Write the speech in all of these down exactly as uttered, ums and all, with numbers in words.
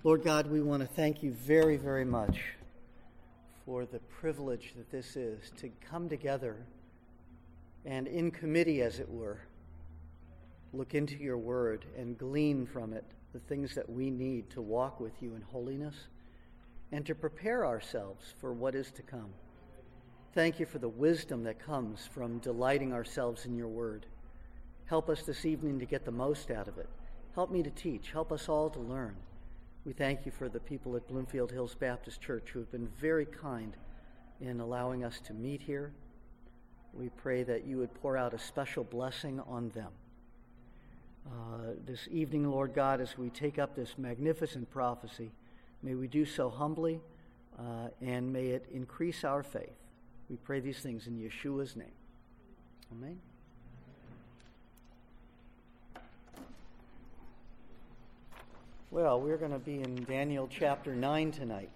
Lord God, we want to thank you very, very much for the privilege that this is to come together and in committee, as it were, look into your word and glean from it the things that we need to walk with you in holiness and to prepare ourselves for what is to come. Thank you for the wisdom that comes from delighting ourselves in your word. Help us this evening to get the most out of it. Help me to teach. Help us all to learn. We thank you for the people at Bloomfield Hills Baptist Church who have been very kind in allowing us to meet here. We pray that you would pour out a special blessing on them. Uh, this evening, Lord God, as we take up this magnificent prophecy, may we do so humbly uh, and may it increase our faith. We pray these things in Yeshua's name. Amen. Well, we're going to be in Daniel chapter nine tonight.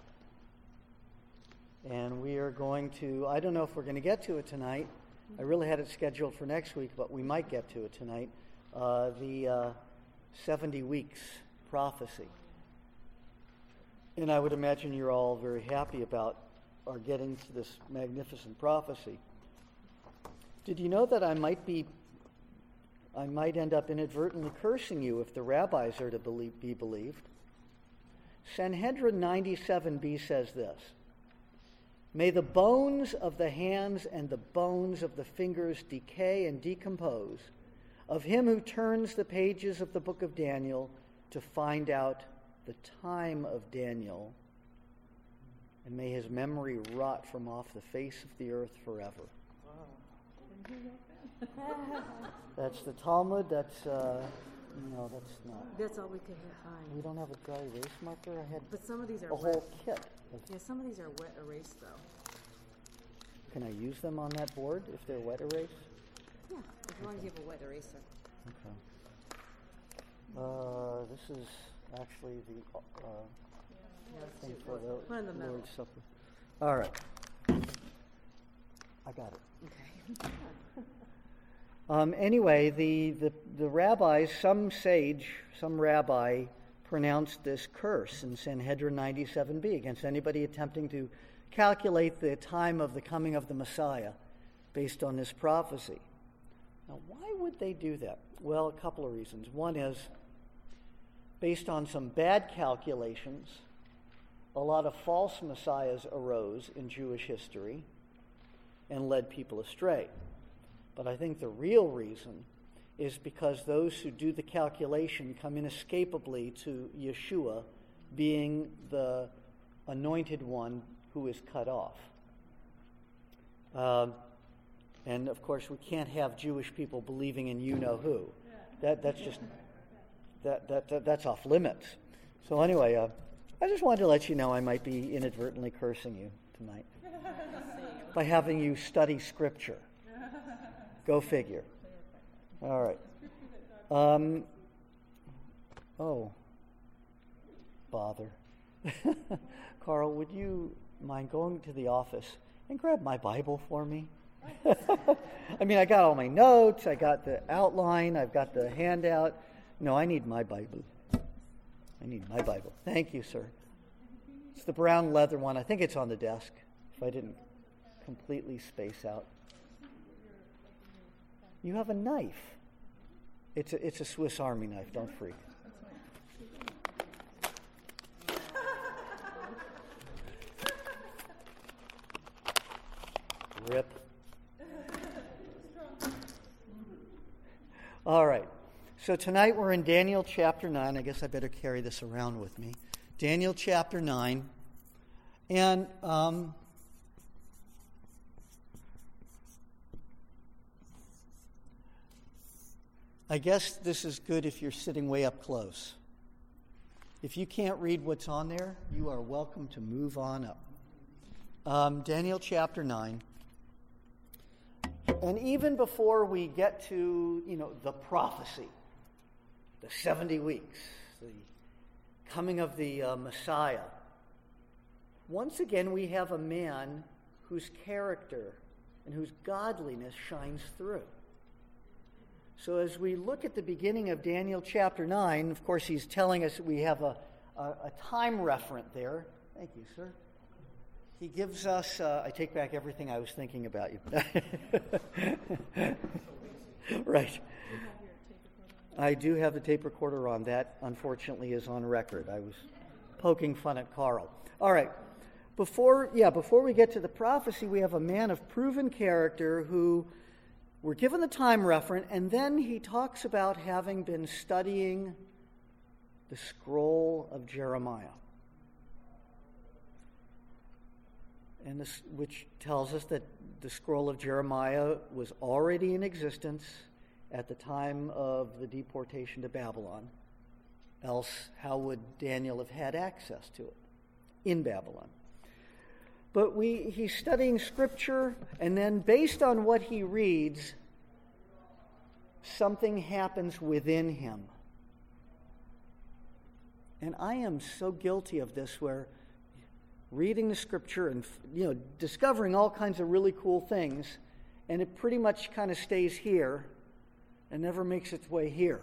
And we are going to, I don't know if we're going to get to it tonight. I really had it scheduled for next week, but we might get to it tonight. Uh, the uh, seventy weeks prophecy. And I would imagine you're all very happy about our getting to this magnificent prophecy. Did you know that I might be I might end up inadvertently cursing you if the rabbis are to believe, be believed? Sanhedrin ninety-seven b says this: "May the bones of the hands and the bones of the fingers decay and decompose of him who turns the pages of the book of Daniel to find out the time of Daniel, and may his memory rot from off the face of the earth forever." Wow. That's the Talmud. That's, uh, no, that's not. That's all we could find. We don't have a dry erase marker. I had But some of these are a wet. whole kit. Yeah, some of these are wet erase, though. Can I use them on that board if they're wet erase? Yeah, as long as you have a wet eraser. Okay. Uh, this is actually the uh, Yeah, thing let's for do the one in the middle. Lord's Supper. All right. I got it. Okay. Um, anyway, the, the, the rabbis, some sage, some rabbi, pronounced this curse in Sanhedrin ninety-seven b against anybody attempting to calculate the time of the coming of the Messiah based on this prophecy. Now, why would they do that? Well, a couple of reasons. One is, based on some bad calculations, a lot of false messiahs arose in Jewish history and led people astray. But I think the real reason is because those who do the calculation come inescapably to Yeshua being the anointed one who is cut off. Um, and of course, we can't have Jewish people believing in you-know-who. That that's just that, that that that's off limits. So anyway, uh, I just wanted to let you know I might be inadvertently cursing you tonight by having you study Scripture. Go figure. All right. Um, oh, bother. Carl, would you mind going to the office and grab my Bible for me? I mean, I got all my notes, I got the outline, I've got the handout. No, I need my Bible. I need my Bible. Thank you, sir. It's the brown leather one. I think it's on the desk, if I didn't completely space out. You have a knife. It's a, it's a Swiss Army knife. Don't freak. Rip. All right. So tonight we're in Daniel chapter nine. I guess I better carry this around with me. Daniel chapter nine. And um, I guess this is good if you're sitting way up close. If you can't read what's on there, you are welcome to move on up. Um, Daniel chapter nine. And even before we get to, you know, the prophecy, the seventy weeks, the coming of the uh, Messiah, once again we have a man whose character and whose godliness shines through. So as we look at the beginning of Daniel chapter nine, of course he's telling us that we have a, a, a time referent there. Thank you, sir. He gives us, uh, I take back everything I was thinking about you. Right. I do have the tape recorder on. That, unfortunately, is on record. I was poking fun at Carl. All right. Before, yeah, before we get to the prophecy, we have a man of proven character who we're given the time referent, and then he talks about having been studying the scroll of Jeremiah. And this, which tells us that the scroll of Jeremiah was already in existence at the time of the deportation to Babylon. Else, how would Daniel have had access to it in Babylon? But we, he's studying Scripture, and then based on what he reads, something happens within him. And I am so guilty of this, where reading the Scripture and, you know, discovering all kinds of really cool things, and it pretty much kind of stays here and never makes its way here.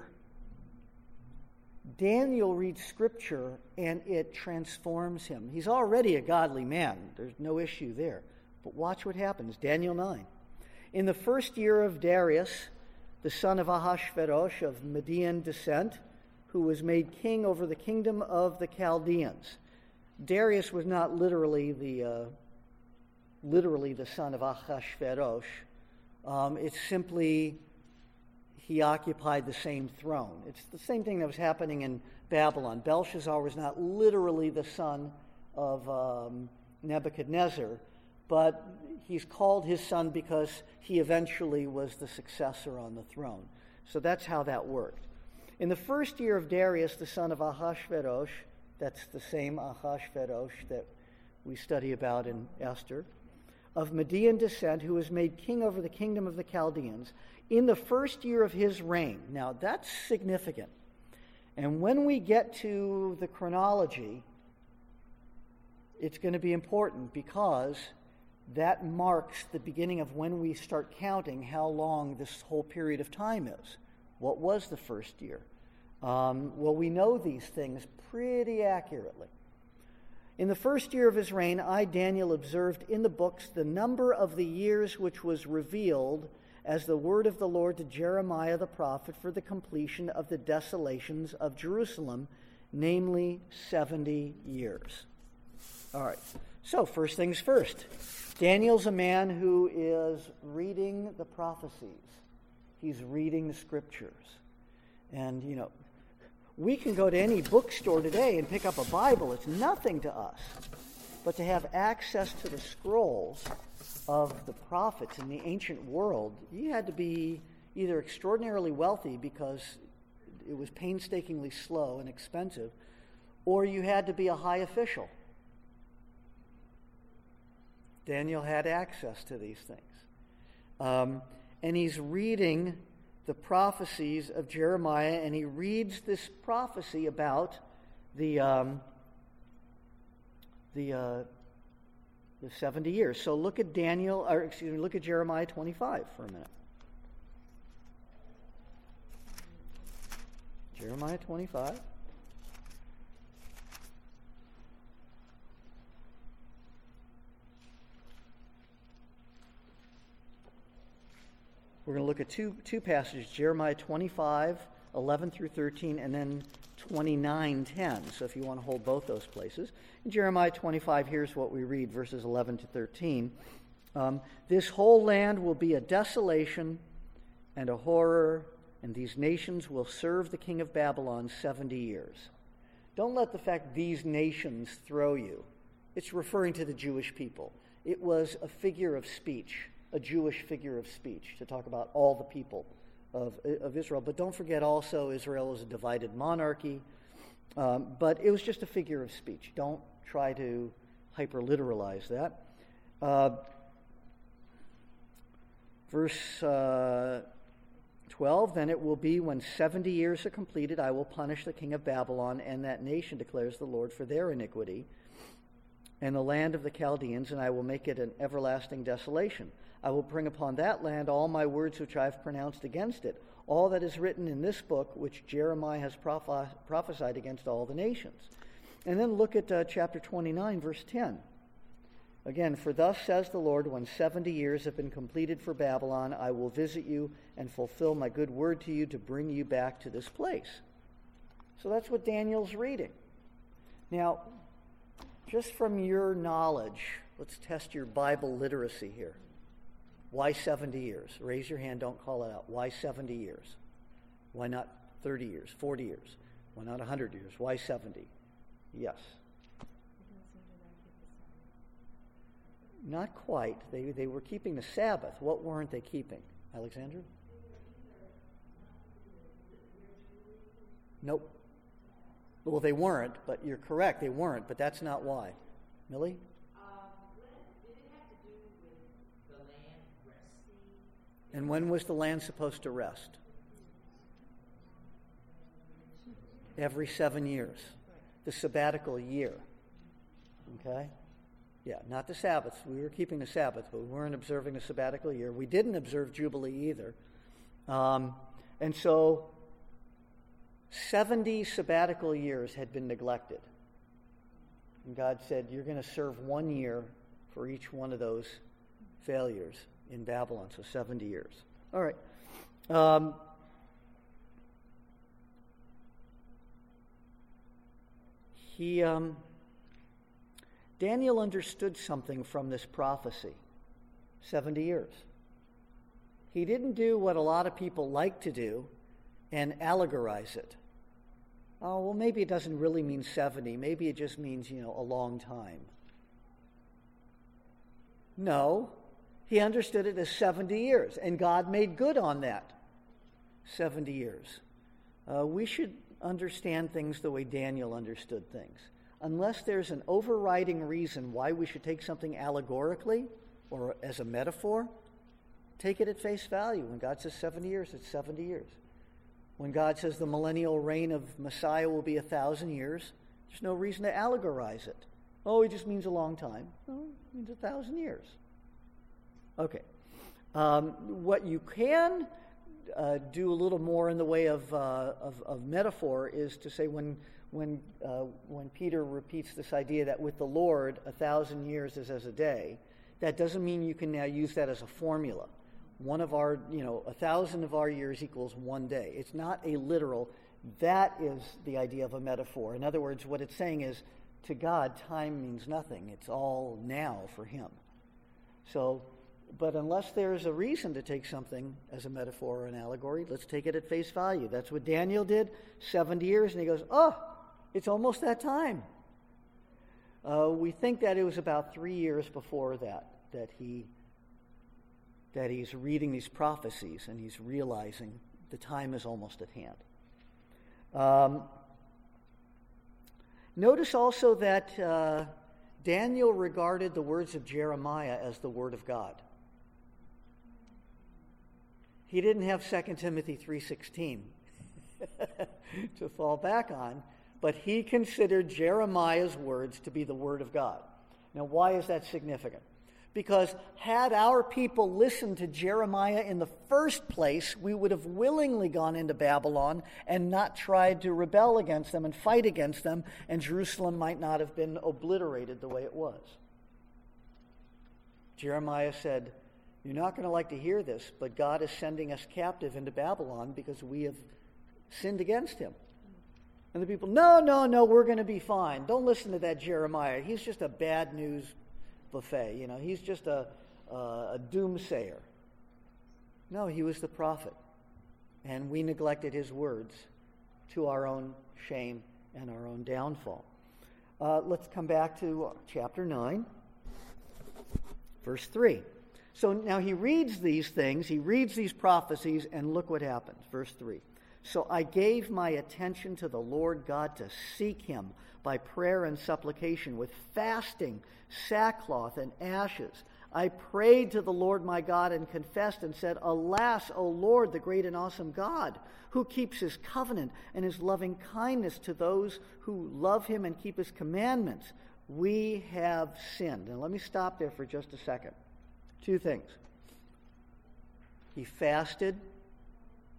Daniel reads Scripture, and it transforms him. He's already a godly man. There's no issue there. But watch what happens. Daniel nine. In the first year of Darius, the son of Ahasuerus of Median descent, who was made king over the kingdom of the Chaldeans. Darius was not literally the uh, literally the son of Ahasuerus. Um, it's simply he occupied the same throne. It's the same thing that was happening in Babylon. Belshazzar was not literally the son of um, Nebuchadnezzar, but he's called his son because he eventually was the successor on the throne. So that's how that worked. In the first year of Darius, the son of Ahasuerus, that's the same Ahasuerus that we study about in Esther, of Median descent, who was made king over the kingdom of the Chaldeans, in the first year of his reign. Now, that's significant. And when we get to the chronology, it's going to be important because that marks the beginning of when we start counting how long this whole period of time is. What was the first year? Um, well, we know these things pretty accurately. In the first year of his reign, I, Daniel, observed in the books the number of the years which was revealed as the word of the Lord to Jeremiah the prophet for the completion of the desolations of Jerusalem, namely seventy years. All right, so first things first. Daniel's a man who is reading the prophecies. He's reading the Scriptures. And, you know, we can go to any bookstore today and pick up a Bible. It's nothing to us. But to have access to the scrolls of the prophets in the ancient world, you had to be either extraordinarily wealthy because it was painstakingly slow and expensive, or you had to be a high official. Daniel had access to these things. Um, and he's reading the prophecies of Jeremiah, and he reads this prophecy about the um, the uh, the seventy years. So look at Daniel, or excuse me, look at Jeremiah twenty-five for a minute. Jeremiah twenty-five. We're going to look at two two passages, Jeremiah twenty-five, eleven through thirteen, and then twenty-nine, ten. So if you want to hold both those places. In Jeremiah twenty-five, here's what we read, verses eleven to thirteen. Um, this whole land will be a desolation and a horror, and these nations will serve the king of Babylon seventy years. Don't let the fact these nations throw you. It's referring to the Jewish people. It was a figure of speech. A Jewish figure of speech to talk about all the people of, of Israel. But don't forget also Israel is a divided monarchy. Um, but it was just a figure of speech. Don't try to hyper-literalize that. Uh, verse uh, twelve, then it will be when seventy years are completed, I will punish the king of Babylon and that nation, declares the Lord, for their iniquity, and the land of the Chaldeans, and I will make it an everlasting desolation. I will bring upon that land all my words which I have pronounced against it, all that is written in this book which Jeremiah has proph- prophesied against all the nations. And then look at uh, chapter twenty-nine, verse ten. Again, for thus says the Lord, when seventy years have been completed for Babylon, I will visit you and fulfill my good word to you to bring you back to this place. So that's what Daniel's reading. Now, just from your knowledge, let's test your Bible literacy here. Why seventy years? Raise your hand, don't call it out. Why seventy years? Why not thirty years, forty years? Why not one hundred years? Why seventy? Yes. Not quite. They they were keeping the Sabbath. What weren't they keeping? Alexandra? Nope. Well, they weren't, but you're correct. They weren't, but that's not why. Millie? Um, when, did it have to do with the land resting? And when was the land supposed to rest? Every seven years. The sabbatical year. Okay? Yeah, not the Sabbath. We were keeping the Sabbath, but we weren't observing the sabbatical year. We didn't observe Jubilee either. Um, and so seventy sabbatical years had been neglected. And God said, you're going to serve one year for each one of those failures in Babylon, so seventy years. All right. Um, he... Um, Daniel understood something from this prophecy, seventy years. He didn't do what a lot of people like to do and allegorize it. Oh, well, maybe it doesn't really mean seventy. Maybe it just means, you know, a long time. No, he understood it as seventy years, and God made good on that seventy years. Uh, we should understand things the way Daniel understood things. Unless there's an overriding reason why we should take something allegorically or as a metaphor, take it at face value. When God says seventy years, it's seventy years. When God says the millennial reign of Messiah will be a thousand years, there's no reason to allegorize it. Oh, it just means a long time. No, it means a thousand years. Okay. Um, what you can uh, do a little more in the way of, uh, of, of metaphor is to say when When uh, when Peter repeats this idea that with the Lord a thousand years is as a day, that doesn't mean you can now use that as a formula. One of our, you know, a thousand of our years equals one day. It's not a literal. That is the idea of a metaphor. In other words, what it's saying is, to God, time means nothing. It's all now for him. So, but unless there's a reason to take something as a metaphor or an allegory, let's take it at face value. That's what Daniel did, seventy years, and he goes, oh, it's almost that time. Uh, we think that it was about three years before that that he that he's reading these prophecies and he's realizing the time is almost at hand. Um, notice also that uh, Daniel regarded the words of Jeremiah as the word of God. He didn't have Second Timothy three sixteen to fall back on, but he considered Jeremiah's words to be the word of God. Now, why is that significant? Because had our people listened to Jeremiah in the first place, we would have willingly gone into Babylon and not tried to rebel against them and fight against them, and Jerusalem might not have been obliterated the way it was. Jeremiah said, you're not going to like to hear this, but God is sending us captive into Babylon because we have sinned against him. And the people, no, no, no, we're going to be fine. Don't listen to that Jeremiah. He's just a bad news buffet. You know, he's just a, uh, a doomsayer. No, he was the prophet. And we neglected his words to our own shame and our own downfall. Uh, let's come back to chapter nine, verse three. So now he reads these things, he reads these prophecies, and look what happens. Verse three. So I gave my attention to the Lord God to seek him by prayer and supplication with fasting, sackcloth, and ashes. I prayed to the Lord my God and confessed and said, alas, O Lord, the great and awesome God, who keeps his covenant and his loving kindness to those who love him and keep his commandments. We have sinned. Now let me stop there for just a second. Two things. He fasted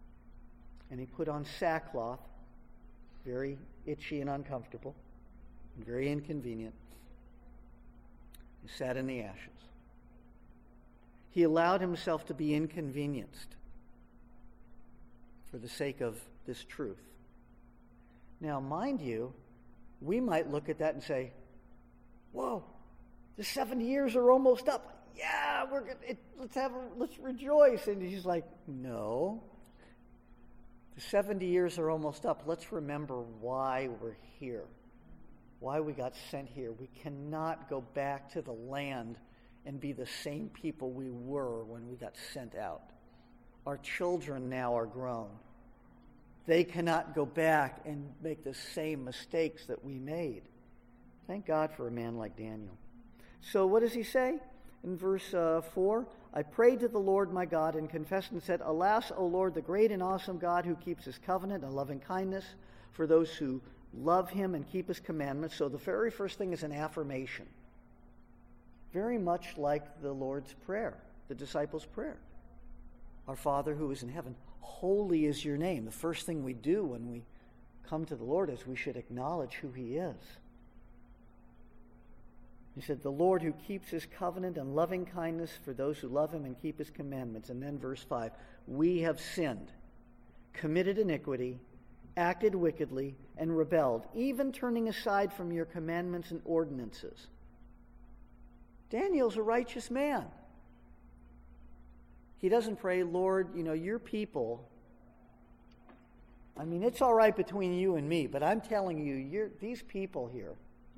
and he put on sackcloth, very itchy and uncomfortable. and very inconvenient. He sat in the ashes. He allowed himself to be inconvenienced for the sake of this truth. Now, mind you, we might look at that and say, whoa, the seventy years are almost up. Yeah, we're gonna, it, let's have a, let's rejoice. And he's like, no. The seventy years are almost up. Let's remember why we're here, why we got sent here. We cannot go back to the land and be the same people we were when we got sent out. Our children now are grown. They cannot go back and make the same mistakes that we made. Thank God for a man like Daniel. So what does he say in verse uh, four? I prayed to the Lord my God and confessed and said, Alas, O Lord, the great and awesome God who keeps his covenant and loving kindness for those who love him and keep his commandments. So the very first thing is an affirmation. Very much like the Lord's Prayer, the disciples' prayer. Our Father who is in heaven, holy is your name. The first thing we do when we come to the Lord is we should acknowledge who he is. He said, the Lord who keeps his covenant and loving kindness for those who love him and keep his commandments. And then verse five, we have sinned, committed iniquity, acted wickedly, and rebelled, even turning aside from your commandments and ordinances. Daniel's a righteous man. He doesn't pray, Lord, you know, your people, I mean, it's all right between you and me, but I'm telling you, you're, these people here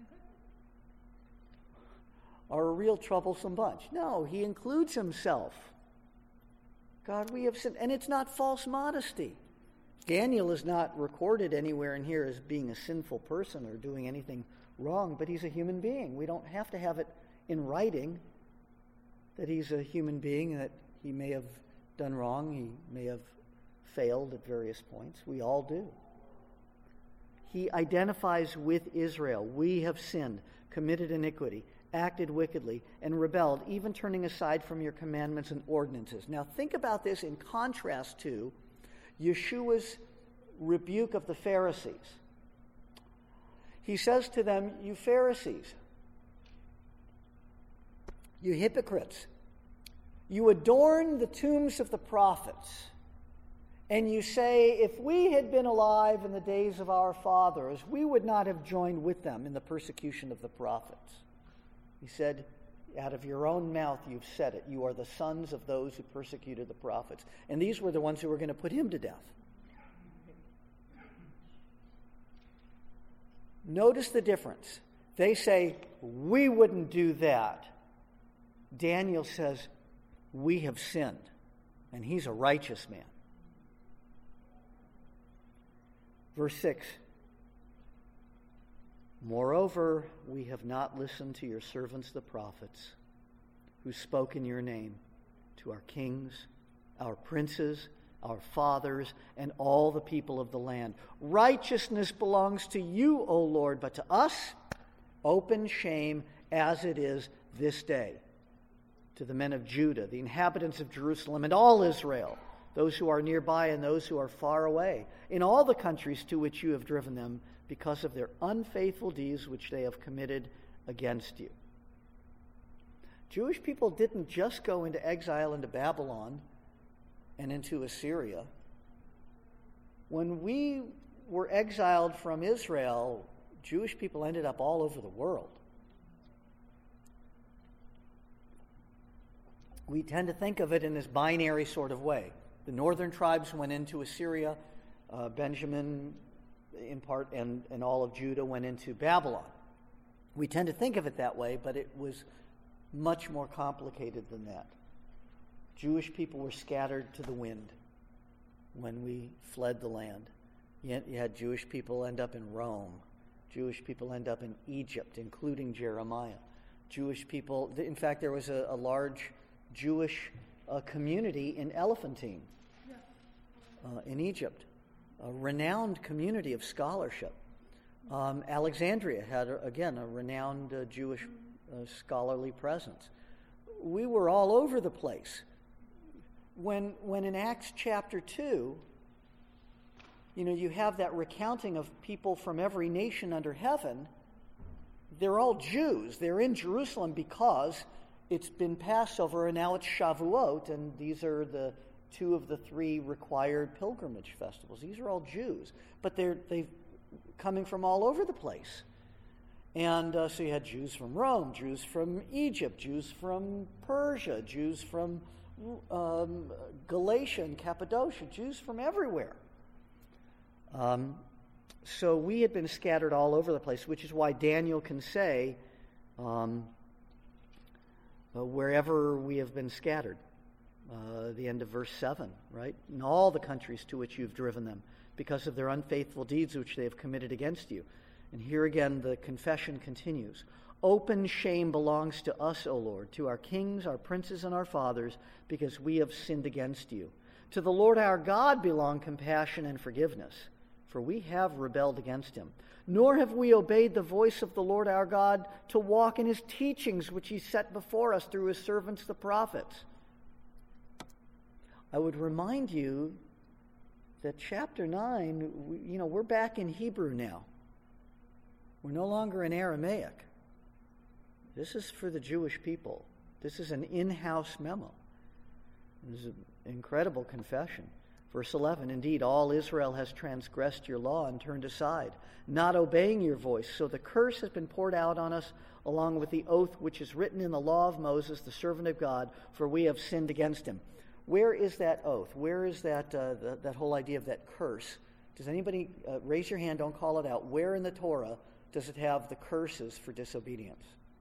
are a real troublesome bunch. No, he includes himself. God, we have sinned. And it's not false modesty. Daniel is not recorded anywhere in here as being a sinful person or doing anything wrong, but he's a human being. We don't have to have it in writing that he's a human being, that he may have done wrong, he may have failed at various points. We all do. He identifies with Israel. We have sinned, committed iniquity, acted wickedly, and rebelled, even turning aside from your commandments and ordinances. Now think about this in contrast to Yeshua's rebuke of the Pharisees. He says to them, you Pharisees, you hypocrites, you adorn the tombs of the prophets, and you say, if we had been alive in the days of our fathers, we would not have joined with them in the persecution of the prophets. He said, out of your own mouth you've said it. You are the sons of those who persecuted the prophets. And these were the ones who were going to put him to death. Notice the difference. They say, we wouldn't do that. Daniel says, we have sinned. And he's a righteous man. Verse six. Moreover, we have not listened to your servants the prophets, who spoke in your name to our kings, our princes, our fathers, and all the people of the land. Righteousness belongs to you, O Lord, but to us, open shame as it is this day. To the men of Judah, the inhabitants of Jerusalem, and all Israel, those who are nearby and those who are far away, in all the countries to which you have driven them, because of their unfaithful deeds which they have committed against you. Jewish people didn't just go into exile into Babylon and into Assyria. When we were exiled from Israel, Jewish people ended up all over the world. We tend to think of it in this binary sort of way. The northern tribes went into Assyria, uh, Benjamin in part, and, and all of Judah went into Babylon. We tend to think of it that way, but it was much more complicated than that. Jewish people were scattered to the wind when we fled the land. Yet you had Jewish people end up in Rome. Jewish people end up in Egypt, including Jeremiah. Jewish people, in fact, there was a, a large Jewish uh, community in Elephantine, uh, in Egypt. A renowned community of scholarship. Um, Alexandria had, a, again, a renowned uh, Jewish uh, scholarly presence. We were all over the place. When, when in Acts chapter two, you know, you have that recounting of people from every nation under heaven, they're all Jews. They're in Jerusalem because it's been Passover and now it's Shavuot, and these are the two of the three required pilgrimage festivals. These are all Jews, but they're they've coming from all over the place. And uh, so you had Jews from Rome, Jews from Egypt, Jews from Persia, Jews from um, Galatia and Cappadocia, Jews from everywhere. Um, so we had been scattered all over the place, which is why Daniel can say, um, uh, wherever we have been scattered, uh, the end of verse seven, right? In all the countries to which you've driven them, because of their unfaithful deeds which they have committed against you. And here again the confession continues. Open shame belongs to us, O Lord, to our kings, our princes, and our fathers, because we have sinned against you. To the Lord our God belong compassion and forgiveness, for we have rebelled against him. Nor have we obeyed the voice of the Lord our God to walk in his teachings, which he set before us through his servants the prophets. I would remind you that chapter nine, we, you know, we're back in Hebrew now. We're no longer in Aramaic. This is for the Jewish people. This is an in-house memo. This is an incredible confession. Verse eleven, indeed, all Israel has transgressed your law and turned aside, not obeying your voice. So the curse has been poured out on us, along with the oath which is written in the law of Moses, the servant of God, for we have sinned against him. Where is that oath? Where is that uh, the, that whole idea of that curse? Does anybody, uh, raise your hand, don't call it out. Where in the Torah does it have the curses for disobedience?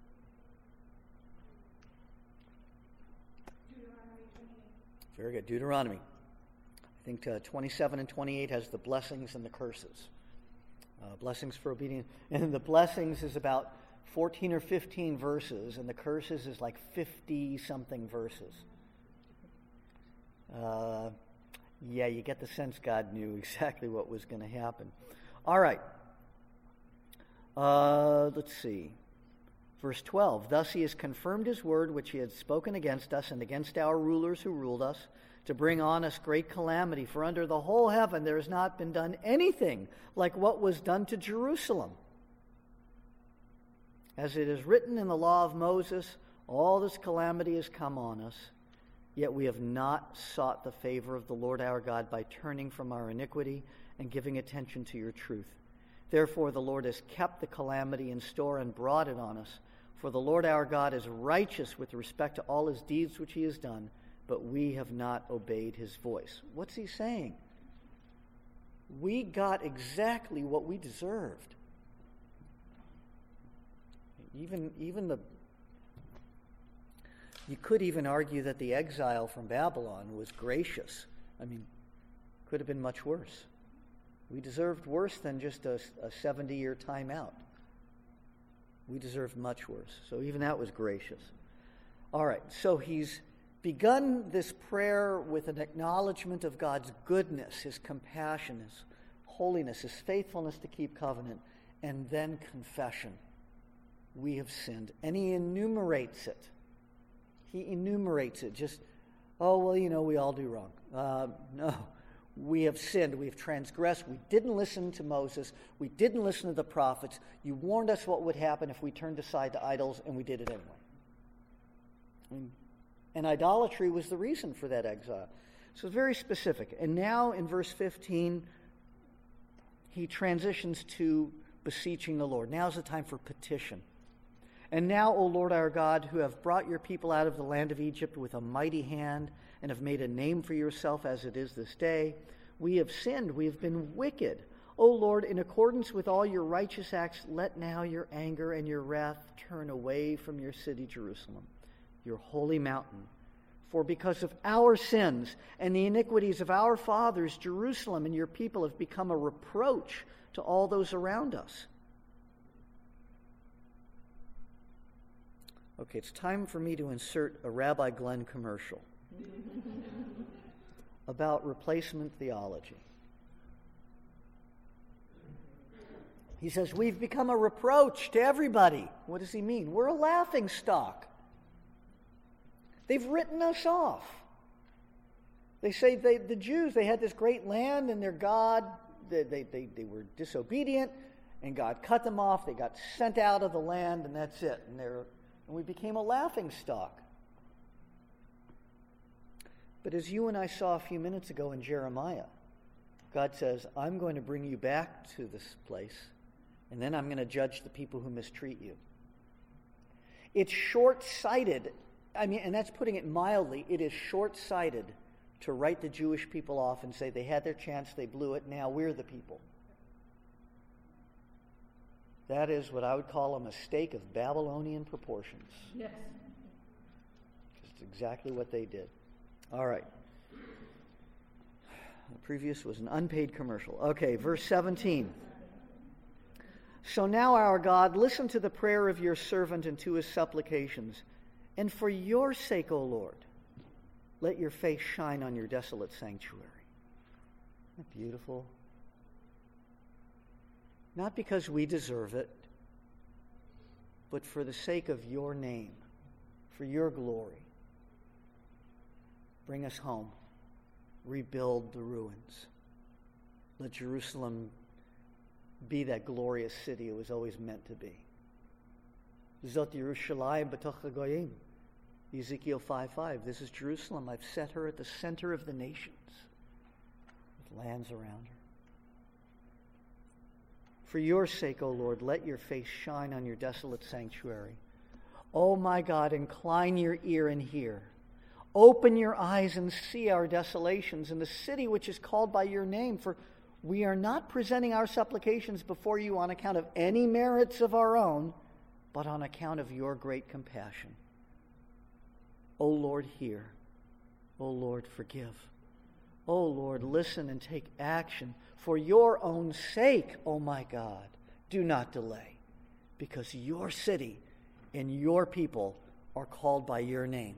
Very good. Deuteronomy. I think uh, twenty-seven and twenty-eight has the blessings and the curses. Uh, blessings for obedience. And the blessings is about fourteen or fifteen verses, and the curses is like fifty-something verses. Uh, yeah, you get the sense God knew exactly what was going to happen. All right. Uh, let's see. Verse twelve, thus he has confirmed his word which he had spoken against us and against our rulers who ruled us, to bring on us great calamity. For under the whole heaven there has not been done anything like what was done to Jerusalem. As it is written in the law of Moses, all this calamity has come on us, yet we have not sought the favor of the Lord our God by turning from our iniquity and giving attention to your truth. Therefore the Lord has kept the calamity in store and brought it on us. For the Lord our God is righteous with respect to all his deeds which he has done, but we have not obeyed his voice. What's he saying? We got exactly what we deserved. Even, even the... You could even argue that the exile from Babylon was gracious. I mean, could have been much worse. We deserved worse than just a, a seventy-year timeout. We deserved much worse. So even that was gracious. All right, so he's begun this prayer with an acknowledgement of God's goodness, his compassion, his holiness, his faithfulness to keep covenant, and then confession. We have sinned. And he enumerates it. He enumerates it. Just, oh, well, you know, we all do wrong. Uh, no. We have sinned. We have transgressed. We didn't listen to Moses. We didn't listen to the prophets. You warned us what would happen if we turned aside to idols, and we did it anyway. I mean, and idolatry was the reason for that exile. So it's very specific. And now in verse fifteen, he transitions to beseeching the Lord. Now's the time for petition. And now, O Lord our God, who have brought your people out of the land of Egypt with a mighty hand and have made a name for yourself as it is this day, we have sinned, we have been wicked. O Lord, in accordance with all your righteous acts, let now your anger and your wrath turn away from your city, Jerusalem, your holy mountain. For because of our sins and the iniquities of our fathers, Jerusalem and your people have become a reproach to all those around us. Okay, it's time for me to insert a Rabbi Glenn commercial about replacement theology. He says, we've become a reproach to everybody. What does he mean? We're a laughing stock. They've written us off. They say they, the Jews, they had this great land and their God, they, they, they, they were disobedient, And God cut them off. They got sent out of the land, and that's it. And, they're, and we became a laughing stock. But as you and I saw a few minutes ago in Jeremiah, God says, I'm going to bring you back to this place, and then I'm going to judge the people who mistreat you. It's short-sighted. I mean, and that's putting it mildly. It is short-sighted to write the Jewish people off and say they had their chance, they blew it, now we're the people. That is what I would call a mistake of Babylonian proportions. Yes. It's exactly what they did. All right. The previous was an unpaid commercial. Okay, verse seventeen. So now, our God, listen to the prayer of your servant and to his supplications. And for your sake, O Lord, let your face shine on your desolate sanctuary. Isn't that beautiful? Not because we deserve it, but for the sake of your name, for your glory. Bring us home. Rebuild the ruins. Let Jerusalem be that glorious city it was always meant to be. Zot Yerushalayim b'toch hagoyim. Ezekiel five five. This is Jerusalem. I've set her at the center of the nations, with lands around her. For your sake, O Lord, let your face shine on your desolate sanctuary. O my God, incline your ear and hear. Open your eyes and see our desolations in the city which is called by your name. For we are not presenting our supplications before you on account of any merits of our own, but on account of your great compassion. O Lord, hear. O Lord, forgive. O Lord, listen and take action. For your own sake, O my God, do not delay, because your city and your people are called by your name.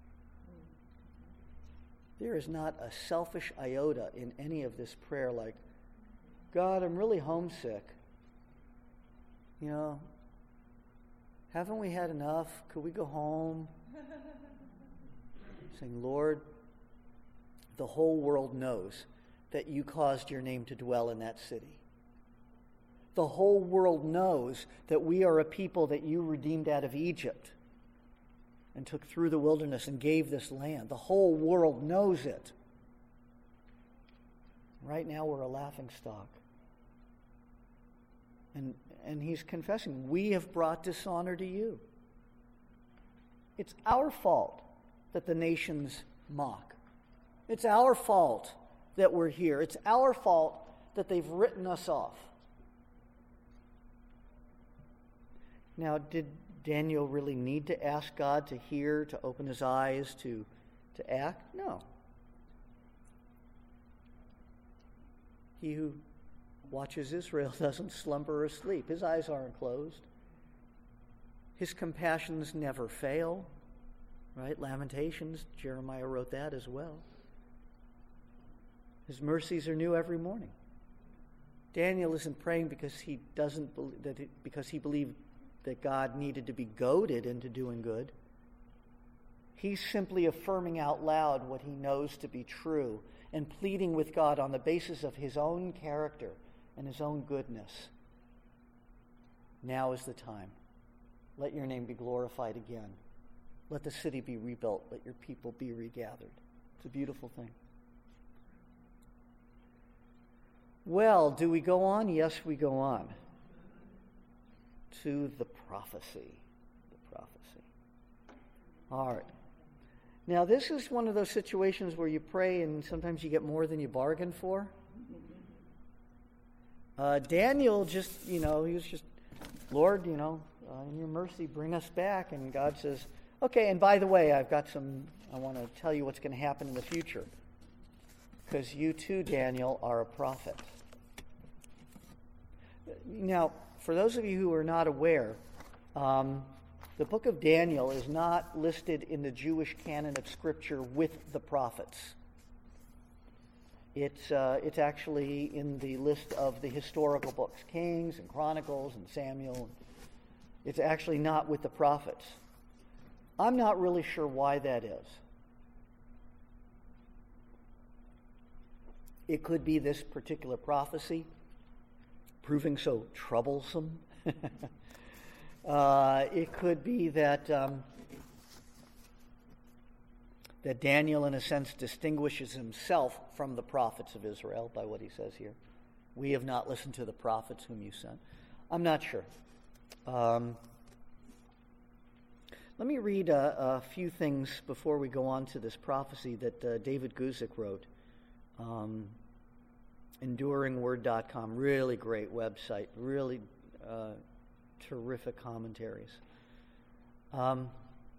There is not a selfish iota in any of this prayer like, God, I'm really homesick. You know, haven't we had enough? Could we go home? Saying, Lord, the whole world knows that you caused your name to dwell in that city. The whole world knows that we are a people that you redeemed out of Egypt and took through the wilderness and gave this land. The whole world knows it. Right now we're a laughingstock. And, and he's confessing, we have brought dishonor to you. It's our fault that the nations mock. It's our fault that we're here. It's our fault that they've written us off. Now, did Daniel really need to ask God to hear, to open his eyes, to, to act? No. He who watches Israel doesn't slumber or sleep. His eyes aren't closed. His compassions never fail. Right? Lamentations, Jeremiah wrote that as well. His mercies are new every morning. Daniel isn't praying because he doesn't believe that it, because he believed that God needed to be goaded into doing good. He's simply affirming out loud what he knows to be true and pleading with God on the basis of his own character and his own goodness. Now is the time. Let your name be glorified again. Let the city be rebuilt. Let your people be regathered. It's a beautiful thing. Well, do we go on? Yes, we go on. To the prophecy. The prophecy. All right. Now, this is one of those situations where you pray and sometimes you get more than you bargained for. Uh, Daniel just, you know, he was just, Lord, you know, uh, in your mercy, bring us back. And God says, okay, and by the way, I've got some, I want to tell you what's going to happen in the future. Because you too, Daniel, are a prophet. Now, for those of you who are not aware, um, the book of Daniel is not listed in the Jewish canon of Scripture with the prophets. It's, uh, it's actually in the list of the historical books, Kings and Chronicles and Samuel. It's actually not with the prophets. I'm not really sure why that is. It could be this particular prophecy proving so troublesome. uh, it could be that um, that Daniel, in a sense, distinguishes himself from the prophets of Israel by what he says here. We have not listened to the prophets whom you sent. I'm not sure. Um, let me read a, a few things before we go on to this prophecy that uh, David Guzik wrote. Um, enduring word dot com, really great website, really uh, terrific commentaries. Um,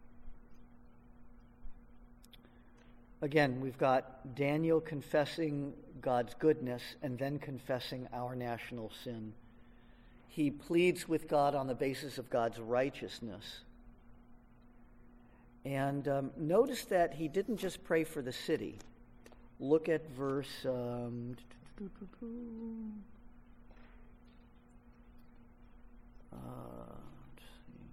again, we've got Daniel confessing God's goodness and then confessing our national sin. He pleads with God on the basis of God's righteousness. And um, notice that he didn't just pray for the city. Look at verse... Um, uh, let's see.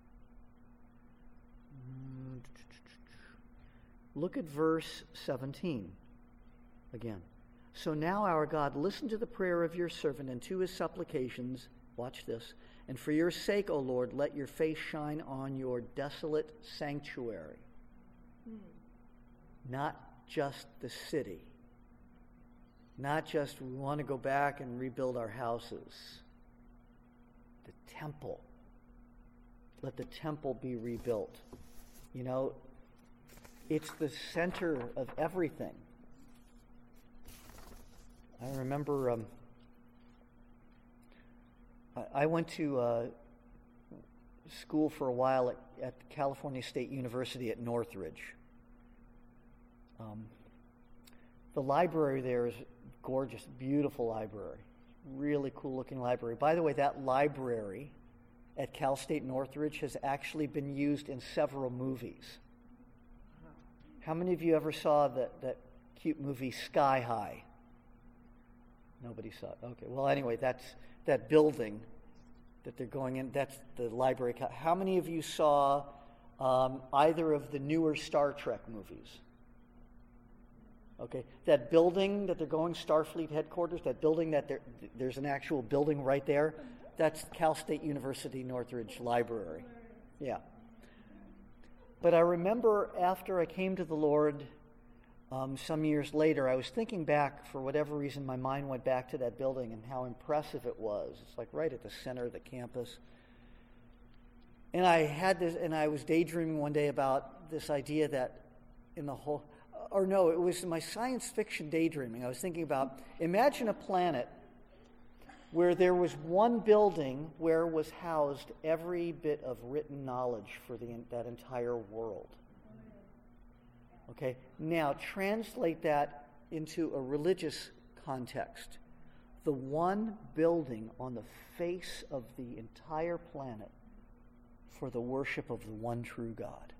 Look at verse seventeen again. So now, our God, listen to the prayer of your servant and to his supplications. Watch this. And for your sake, O Lord, let your face shine on your desolate sanctuary. Hmm. Not just the city. Not just we want to go back and rebuild our houses. The temple. Let the temple be rebuilt. You know, it's the center of everything. I remember um, I, I went to uh, school for a while at, at California State University at Northridge. Um, the library there is gorgeous, beautiful library. Really cool looking library. By the way, that library at Cal State Northridge has actually been used in several movies. How many of you ever saw that, that cute movie Sky High? Nobody saw it. Okay. Well, anyway, that's that building that they're going in. That's the library. How many of you saw um, either of the newer Star Trek movies? Okay. That building that they're going, Starfleet headquarters, that building that there, there's an actual building right there, that's Cal State University Northridge Library. Yeah. But I remember after I came to the Lord um, some years later, I was thinking back, for whatever reason, my mind went back to that building and how impressive it was. It's like right at the center of the campus. And I had this, and I was daydreaming one day about this idea that in the whole, or no, it was my science fiction daydreaming. I was thinking about, imagine a planet where there was one building where was housed every bit of written knowledge for the, that entire world. Okay, now translate that into a religious context. The one building on the face of the entire planet for the worship of the one true God.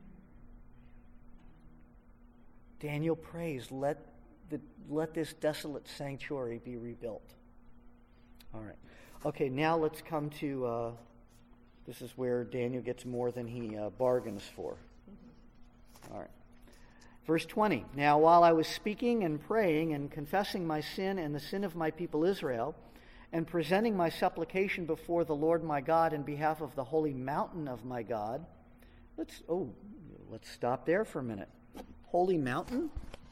Daniel prays, let, the, let this desolate sanctuary be rebuilt. All right. Okay, now let's come to, uh, this is where Daniel gets more than he uh, bargains for. All right. Verse twenty, now while I was speaking and praying and confessing my sin and the sin of my people Israel, and presenting my supplication before the Lord my God in behalf of the holy mountain of my God, let's, oh, let's stop there for a minute. Holy mountain?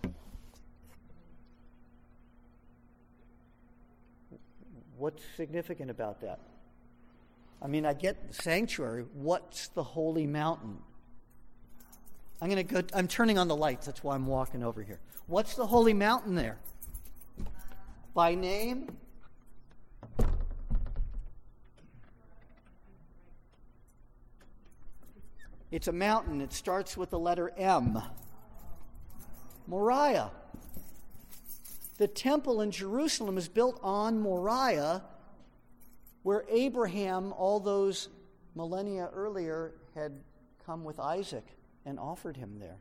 What's significant about that? I mean, I get the sanctuary. What's the holy mountain? I'm going to go. I'm turning on the lights. That's why I'm walking over here. What's the holy mountain there? By name? It's a mountain. It starts with the letter M. Moriah. The temple in Jerusalem is built on Moriah, where Abraham, all those millennia earlier, had come with Isaac and offered him there.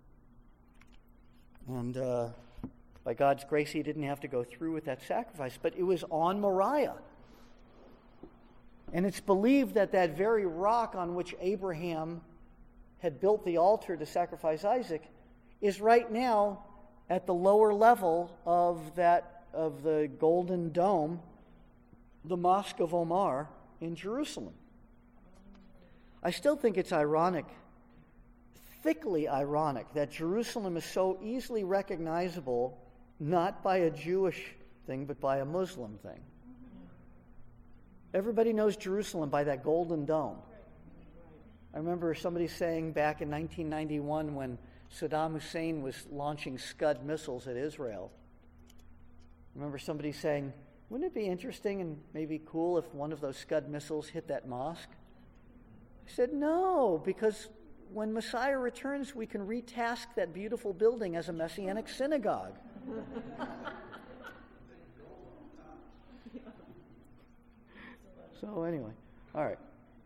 And uh, by God's grace, he didn't have to go through with that sacrifice, but it was on Moriah. And it's believed that that very rock on which Abraham had built the altar to sacrifice Isaac is right now at the lower level of that of the golden dome the Mosque of Omar in Jerusalem. I still think it's ironic, thickly ironic, that Jerusalem is so easily recognizable not by a Jewish thing, but by a Muslim thing. Everybody knows Jerusalem by that golden dome. I remember somebody saying back in nineteen ninety-one when Saddam Hussein was launching Scud missiles at Israel, I remember somebody saying, wouldn't it be interesting and maybe cool if one of those Scud missiles hit that mosque? I said, no, because when Messiah returns, we can retask that beautiful building as a Messianic synagogue. So anyway, all right.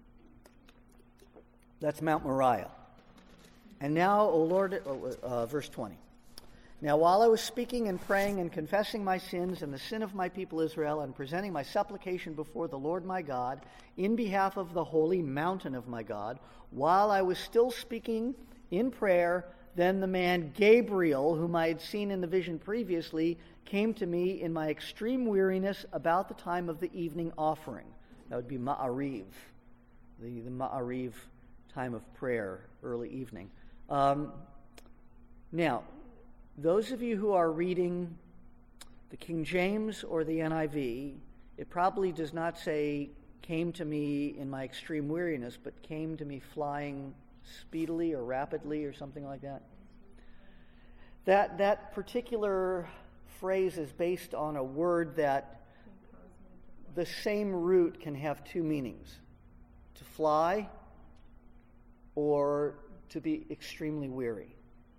That's Mount Moriah. And now, O Lord, uh, verse twenty. Now while I was speaking and praying and confessing my sins and the sin of my people Israel and presenting my supplication before the Lord my God in behalf of the holy mountain of my God, while I was still speaking in prayer, then the man Gabriel, whom I had seen in the vision previously, came to me in my extreme weariness about the time of the evening offering. That would be Ma'ariv, the, the Ma'ariv time of prayer, early evening. Um, now, those of you who are reading the King James or the N I V, it probably does not say, came to me in my extreme weariness, but came to me flying speedily or rapidly or something like that. That, that particular phrase is based on a word that the same root can have two meanings: to fly or to be extremely weary.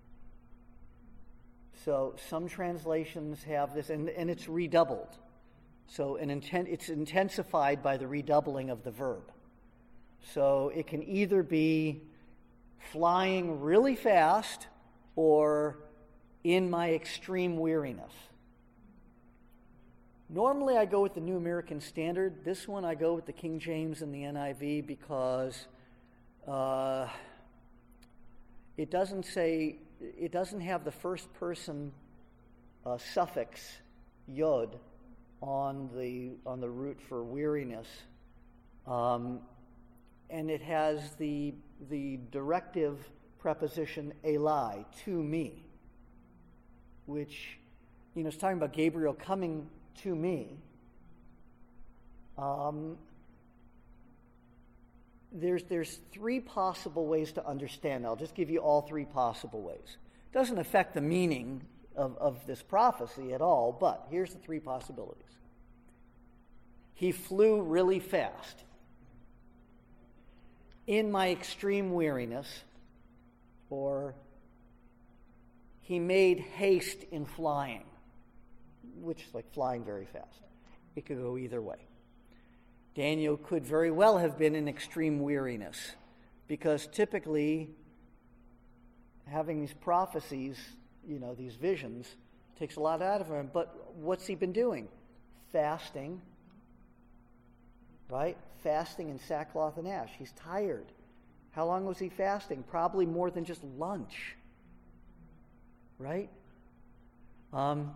So some translations have this, and, and it's redoubled. So an intent, it's intensified by the redoubling of the verb. So it can either be flying really fast or in my extreme weariness. Normally I go with the New American Standard. This one I go with the King James and the N I V because uh, it doesn't say, it doesn't have the first person uh, suffix yod on the on the root for weariness, um, and it has the the directive preposition elai, to me, which, you know, it's talking about Gabriel coming to me. Um, there's there's three possible ways to understand. I'll just give you all three possible ways. It doesn't affect the meaning of, of this prophecy at all, but here's the three possibilities. He flew really fast. In my extreme weariness, or he made haste in flying, which is like flying very fast. It could go either way. Daniel could very well have been in extreme weariness, because typically having these prophecies, you know, these visions, takes a lot out of him. But what's he been doing? Fasting, right? Fasting in sackcloth and ash. He's tired. How long was he fasting? Probably more than just lunch, right? Um,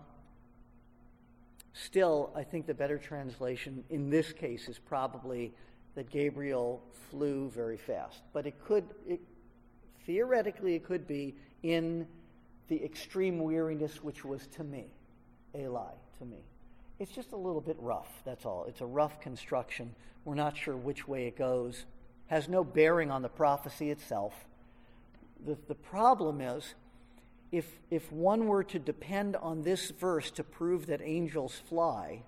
still, I think the better translation in this case is probably that Gabriel flew very fast. But it could, it, theoretically, it could be in the extreme weariness, which was to me, Eli, to me. It's just a little bit rough, that's all. It's a rough construction. We're not sure which way it goes. Has no bearing on the prophecy itself. The, the problem is, if if one were to depend on this verse to prove that angels fly,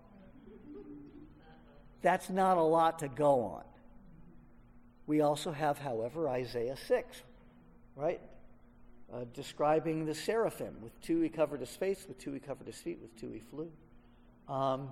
that's not a lot to go on. We also have, however, Isaiah six, right? Uh, describing the seraphim. With two he covered his face, with two he covered his feet, with two he flew. Um,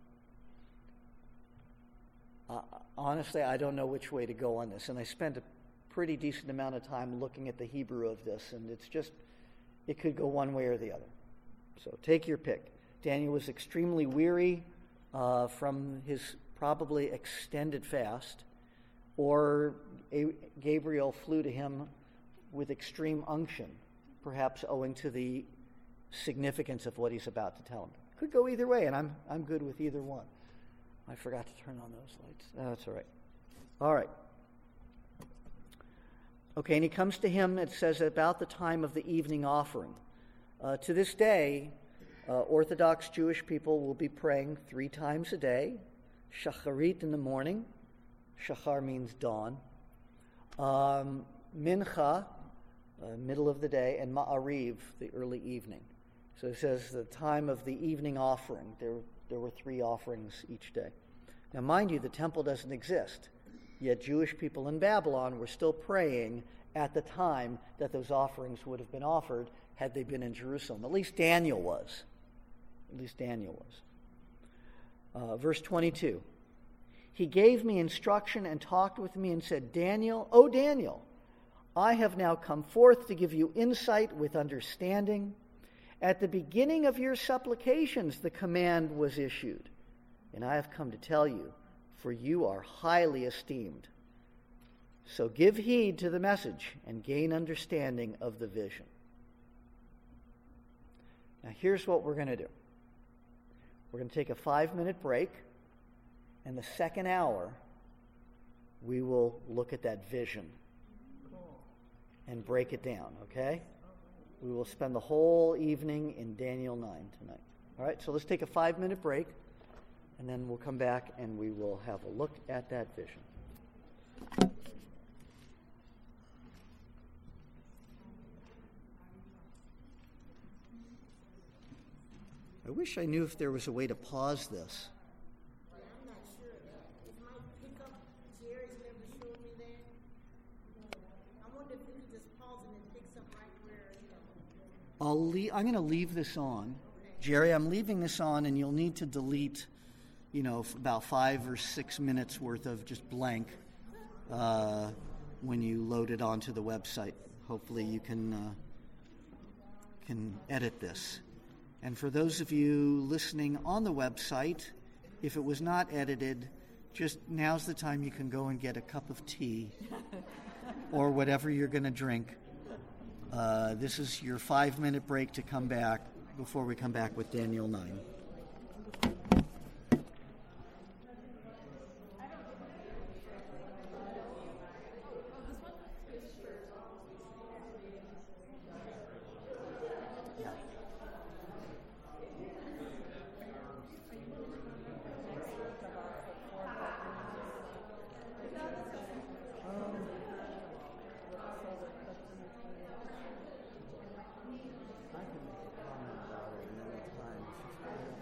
uh, honestly, I don't know which way to go on this, and I spent a pretty decent amount of time looking at the Hebrew of this, and it's just, it could go one way or the other. So take your pick. Daniel was extremely weary uh, from his probably extended fast, or a- Gabriel flew to him with extreme unction, perhaps owing to the significance of what he's about to tell him. Could go either way, and I'm I'm good with either one. I forgot to turn on those lights. Oh, that's all right. All right. Okay, and he comes to him, it says, about the time of the evening offering. Uh, to this day, uh, Orthodox Jewish people will be praying three times a day. Shacharit in the morning. Shachar means dawn. Um, mincha, uh, middle of the day, and Ma'ariv, the early evening. So it says the time of the evening offering. There, there were three offerings each day. Now, mind you, the temple doesn't exist. Yet Jewish people in Babylon were still praying at the time that those offerings would have been offered had they been in Jerusalem. At least Daniel was. At least Daniel was. Uh, verse twenty-two. He gave me instruction and talked with me and said, Daniel, O Daniel, I have now come forth to give you insight with understanding. At the beginning of your supplications the command was issued, and I have come to tell you, for you are highly esteemed. So give heed to the message and gain understanding of the vision. Now here's what we're going to do. We're going to take a five-minute break, and the second hour we will look at that vision and break it down, okay? We will spend the whole evening in Daniel nine tonight. All right, so let's take a five-minute break. And then we'll come back and we will have a look at that vision. I wish I knew if there was a way to pause this. I'm not sure of that. It might pick up. Jerry's never showed me that. I wonder if we could just pause and it picks up right where, you know. I'll le- I'm going to leave this on. Jerry, I'm leaving this on, and you'll need to delete, you know, about five or six minutes worth of just blank uh, when you load it onto the website. Hopefully you can uh, can edit this. And for those of you listening on the website, if it was not edited, just now's the time you can go and get a cup of tea or whatever you're going to drink. Uh, this is your five-minute break to come back before we come back with Daniel nine. I can make a comment about it many times.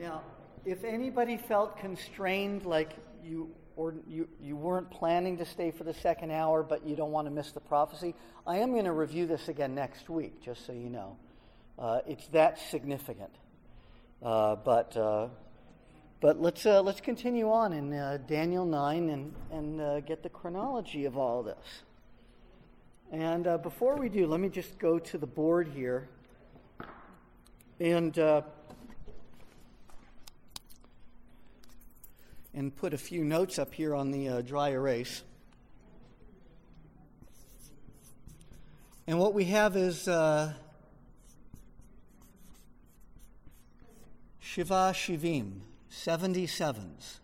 Now, if anybody felt constrained, like you or you, you weren't planning to stay for the second hour, but you don't want to miss the prophecy, I am going to review this again next week, just so you know. Uh, it's that significant. Uh, but uh, but let's uh, let's continue on in uh, Daniel nine and and uh, get the chronology of all this. And uh, before we do, let me just go to the board here and uh, and put a few notes up here on the uh, dry erase. And what we have is uh, Shiva Shivim, seventy-sevens.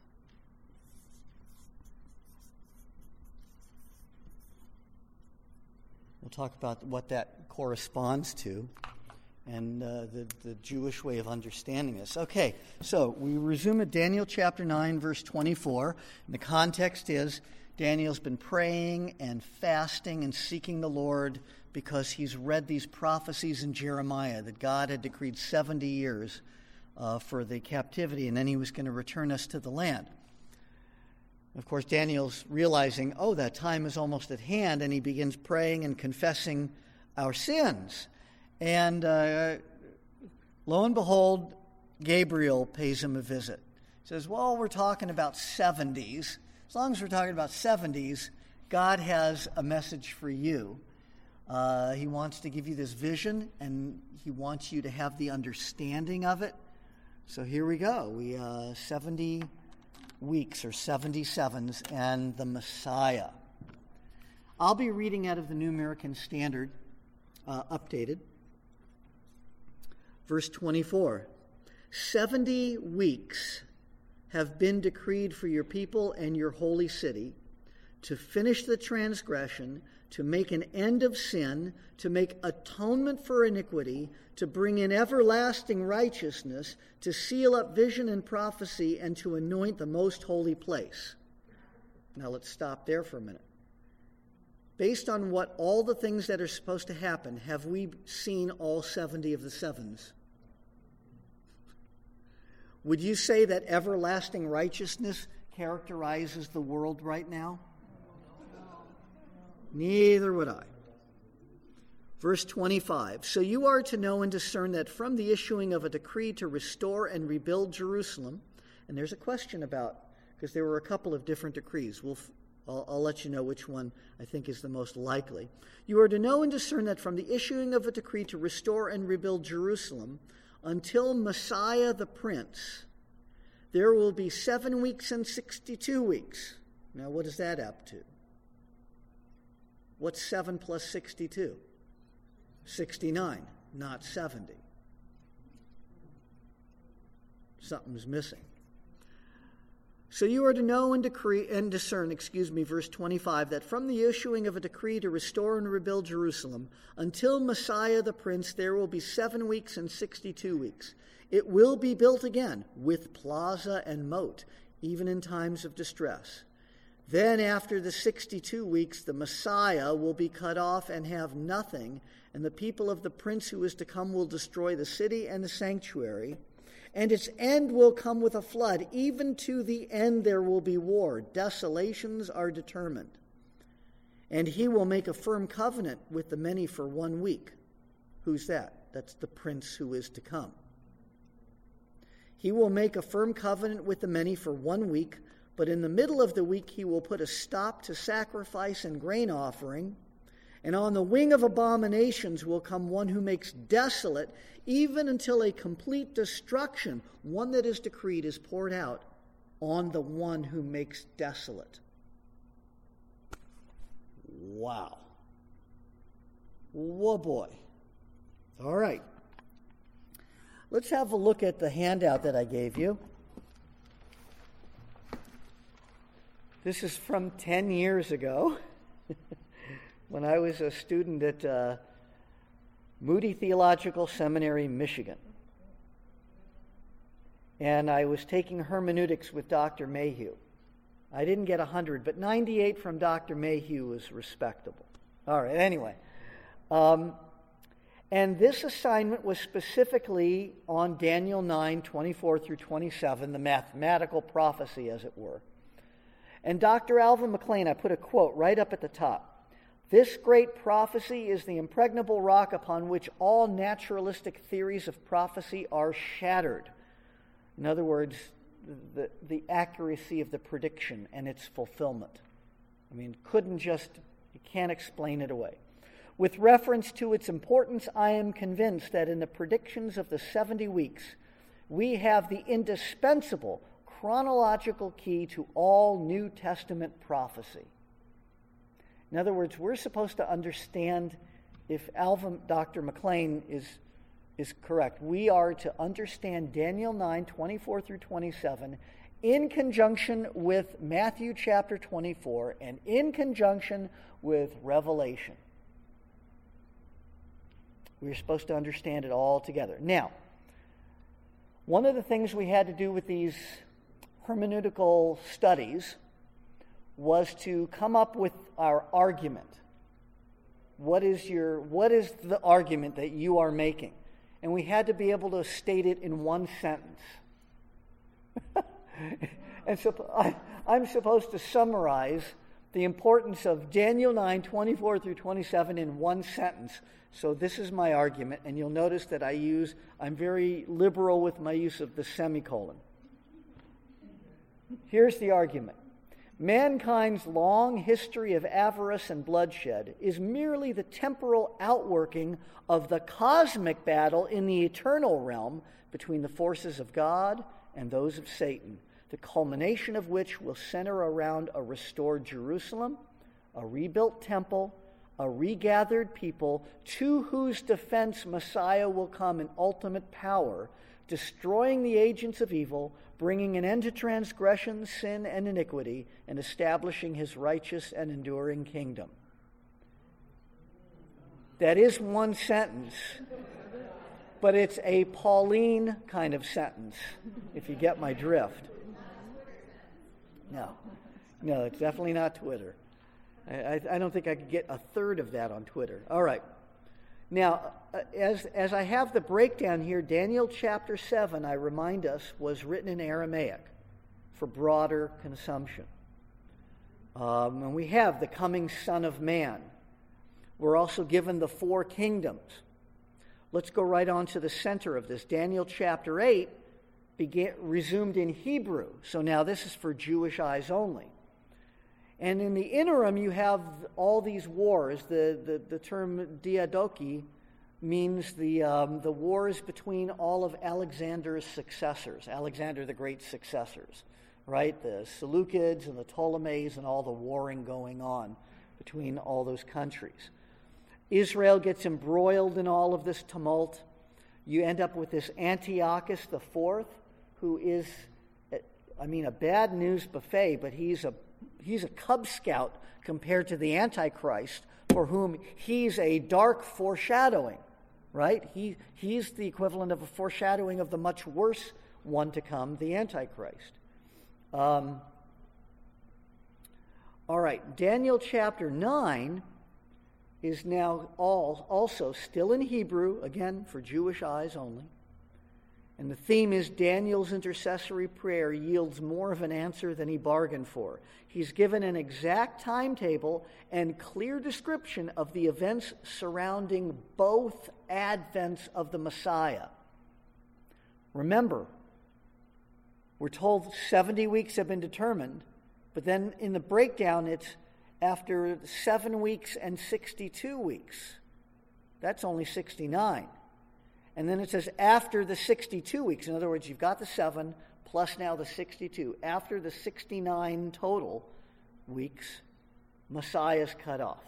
We'll talk about what that corresponds to and uh, the, the Jewish way of understanding this. Okay, so we resume at Daniel chapter nine, verse twenty-four. And the context is Daniel's been praying and fasting and seeking the Lord because he's read these prophecies in Jeremiah that God had decreed seventy years uh, for the captivity, and then he was going to return us to the land. Of course, Daniel's realizing, oh, that time is almost at hand, and he begins praying and confessing our sins. And uh, lo and behold, Gabriel pays him a visit. He says, well, we're talking about seventies. As long as we're talking about seventies, God has a message for you. Uh, he wants to give you this vision, and he wants you to have the understanding of it. So here we go. We uh, seventy weeks or seventy-sevens and the Messiah. I'll be reading out of the New American Standard, uh, updated. Verse twenty-four. Seventy weeks have been decreed for your people and your holy city to finish the transgression, to make an end of sin, to make atonement for iniquity, to bring in everlasting righteousness, to seal up vision and prophecy, and to anoint the most holy place. Now let's stop there for a minute. Based on what all the things that are supposed to happen, have we seen all seventy of the sevens? Would you say that everlasting righteousness characterizes the world right now? Neither would I. Verse twenty-five. So you are to know and discern that from the issuing of a decree to restore and rebuild Jerusalem, and there's a question about, because there were a couple of different decrees. We'll, I'll, I'll let you know which one I think is the most likely. You are to know and discern that from the issuing of a decree to restore and rebuild Jerusalem, until Messiah the Prince, there will be seven weeks and sixty-two weeks. Now, what is that up to? What's seven plus sixty-two? sixty-nine, not seventy. Something's missing. So you are to know and decree and discern, excuse me, verse twenty-five, that from the issuing of a decree to restore and rebuild Jerusalem, until Messiah the Prince, there will be seven weeks and sixty-two weeks. It will be built again with plaza and moat, even in times of distress. Then after the sixty-two weeks, the Messiah will be cut off and have nothing, and the people of the Prince who is to come will destroy the city and the sanctuary, and its end will come with a flood. Even to the end there will be war. Desolations are determined. And he will make a firm covenant with the many for one week. Who's that? That's the Prince who is to come. He will make a firm covenant with the many for one week, but in the middle of the week he will put a stop to sacrifice and grain offering. And on the wing of abominations will come one who makes desolate, even until a complete destruction, one that is decreed, is poured out on the one who makes desolate. Wow. Whoa, boy. All right. Let's have a look at the handout that I gave you. This is from ten years ago when I was a student at uh, Moody Theological Seminary, Michigan. And I was taking hermeneutics with Doctor Mayhew. I didn't get one hundred, but ninety-eight from Doctor Mayhew was respectable. All right, anyway. Um, And this assignment was specifically on Daniel nine, twenty-four through twenty-seven, the mathematical prophecy, as it were. And Doctor Alvin McClain, I put a quote right up at the top. This great prophecy is the impregnable rock upon which all naturalistic theories of prophecy are shattered. In other words, the, the accuracy of the prediction and its fulfillment. I mean, couldn't just, you can't explain it away. With reference to its importance, I am convinced that in the predictions of the seventy weeks, we have the indispensable chronological key to all New Testament prophecy. In other words, we're supposed to understand, if Alvin, Doctor McClain is, is correct, we are to understand Daniel nine, twenty-four through twenty-seven in conjunction with Matthew chapter twenty-four and in conjunction with Revelation. We're supposed to understand it all together. Now, one of the things we had to do with these hermeneutical studies was to come up with our argument. What is your what is the argument that you are making? And we had to be able to state it in one sentence. and so I, I'm supposed to summarize the importance of Daniel nine, twenty-four through twenty-seven in one sentence. So this is my argument, and you'll notice that I use, I'm very liberal with my use of the semicolon. Here's the argument. Mankind's long history of avarice and bloodshed is merely the temporal outworking of the cosmic battle in the eternal realm between the forces of God and those of Satan, the culmination of which will center around a restored Jerusalem, a rebuilt temple, a regathered people to whose defense Messiah will come in ultimate power, destroying the agents of evil, bringing an end to transgression, sin, and iniquity, and establishing his righteous and enduring kingdom. That is one sentence, but it's a Pauline kind of sentence, if you get my drift. No, no, it's definitely not Twitter. I, I don't think I could get a third of that on Twitter. All right. Now, as, as I have the breakdown here, Daniel chapter seven, I remind us, was written in Aramaic for broader consumption. Um, and we have the coming Son of Man. We're also given the four kingdoms. Let's go right on to the center of this. Daniel chapter eight began, resumed in Hebrew. So now this is for Jewish eyes only. And in the interim, you have all these wars. The, the, the term diadochi means the, um, the wars between all of Alexander's successors, Alexander the Great's successors, right? The Seleucids and the Ptolemies and all the warring going on between all those countries. Israel gets embroiled in all of this tumult. You end up with this Antiochus the Fourth, who is, I mean, a bad news buffet, but he's a He's a Cub Scout compared to the Antichrist, for whom he's a dark foreshadowing, right? He, he's the equivalent of a foreshadowing of the much worse one to come, the Antichrist. Um, all right, Daniel chapter nine is now all, also still in Hebrew, again, for Jewish eyes only. And the theme is Daniel's intercessory prayer yields more of an answer than he bargained for. He's given an exact timetable and clear description of the events surrounding both advents of the Messiah. Remember, we're told seventy weeks have been determined, but then in the breakdown it's after seven weeks and sixty-two weeks. That's only sixty-nine. And then it says after the sixty-two weeks. In other words, you've got the seven plus now the sixty-two. After the sixty-nine total weeks, Messiah's cut off.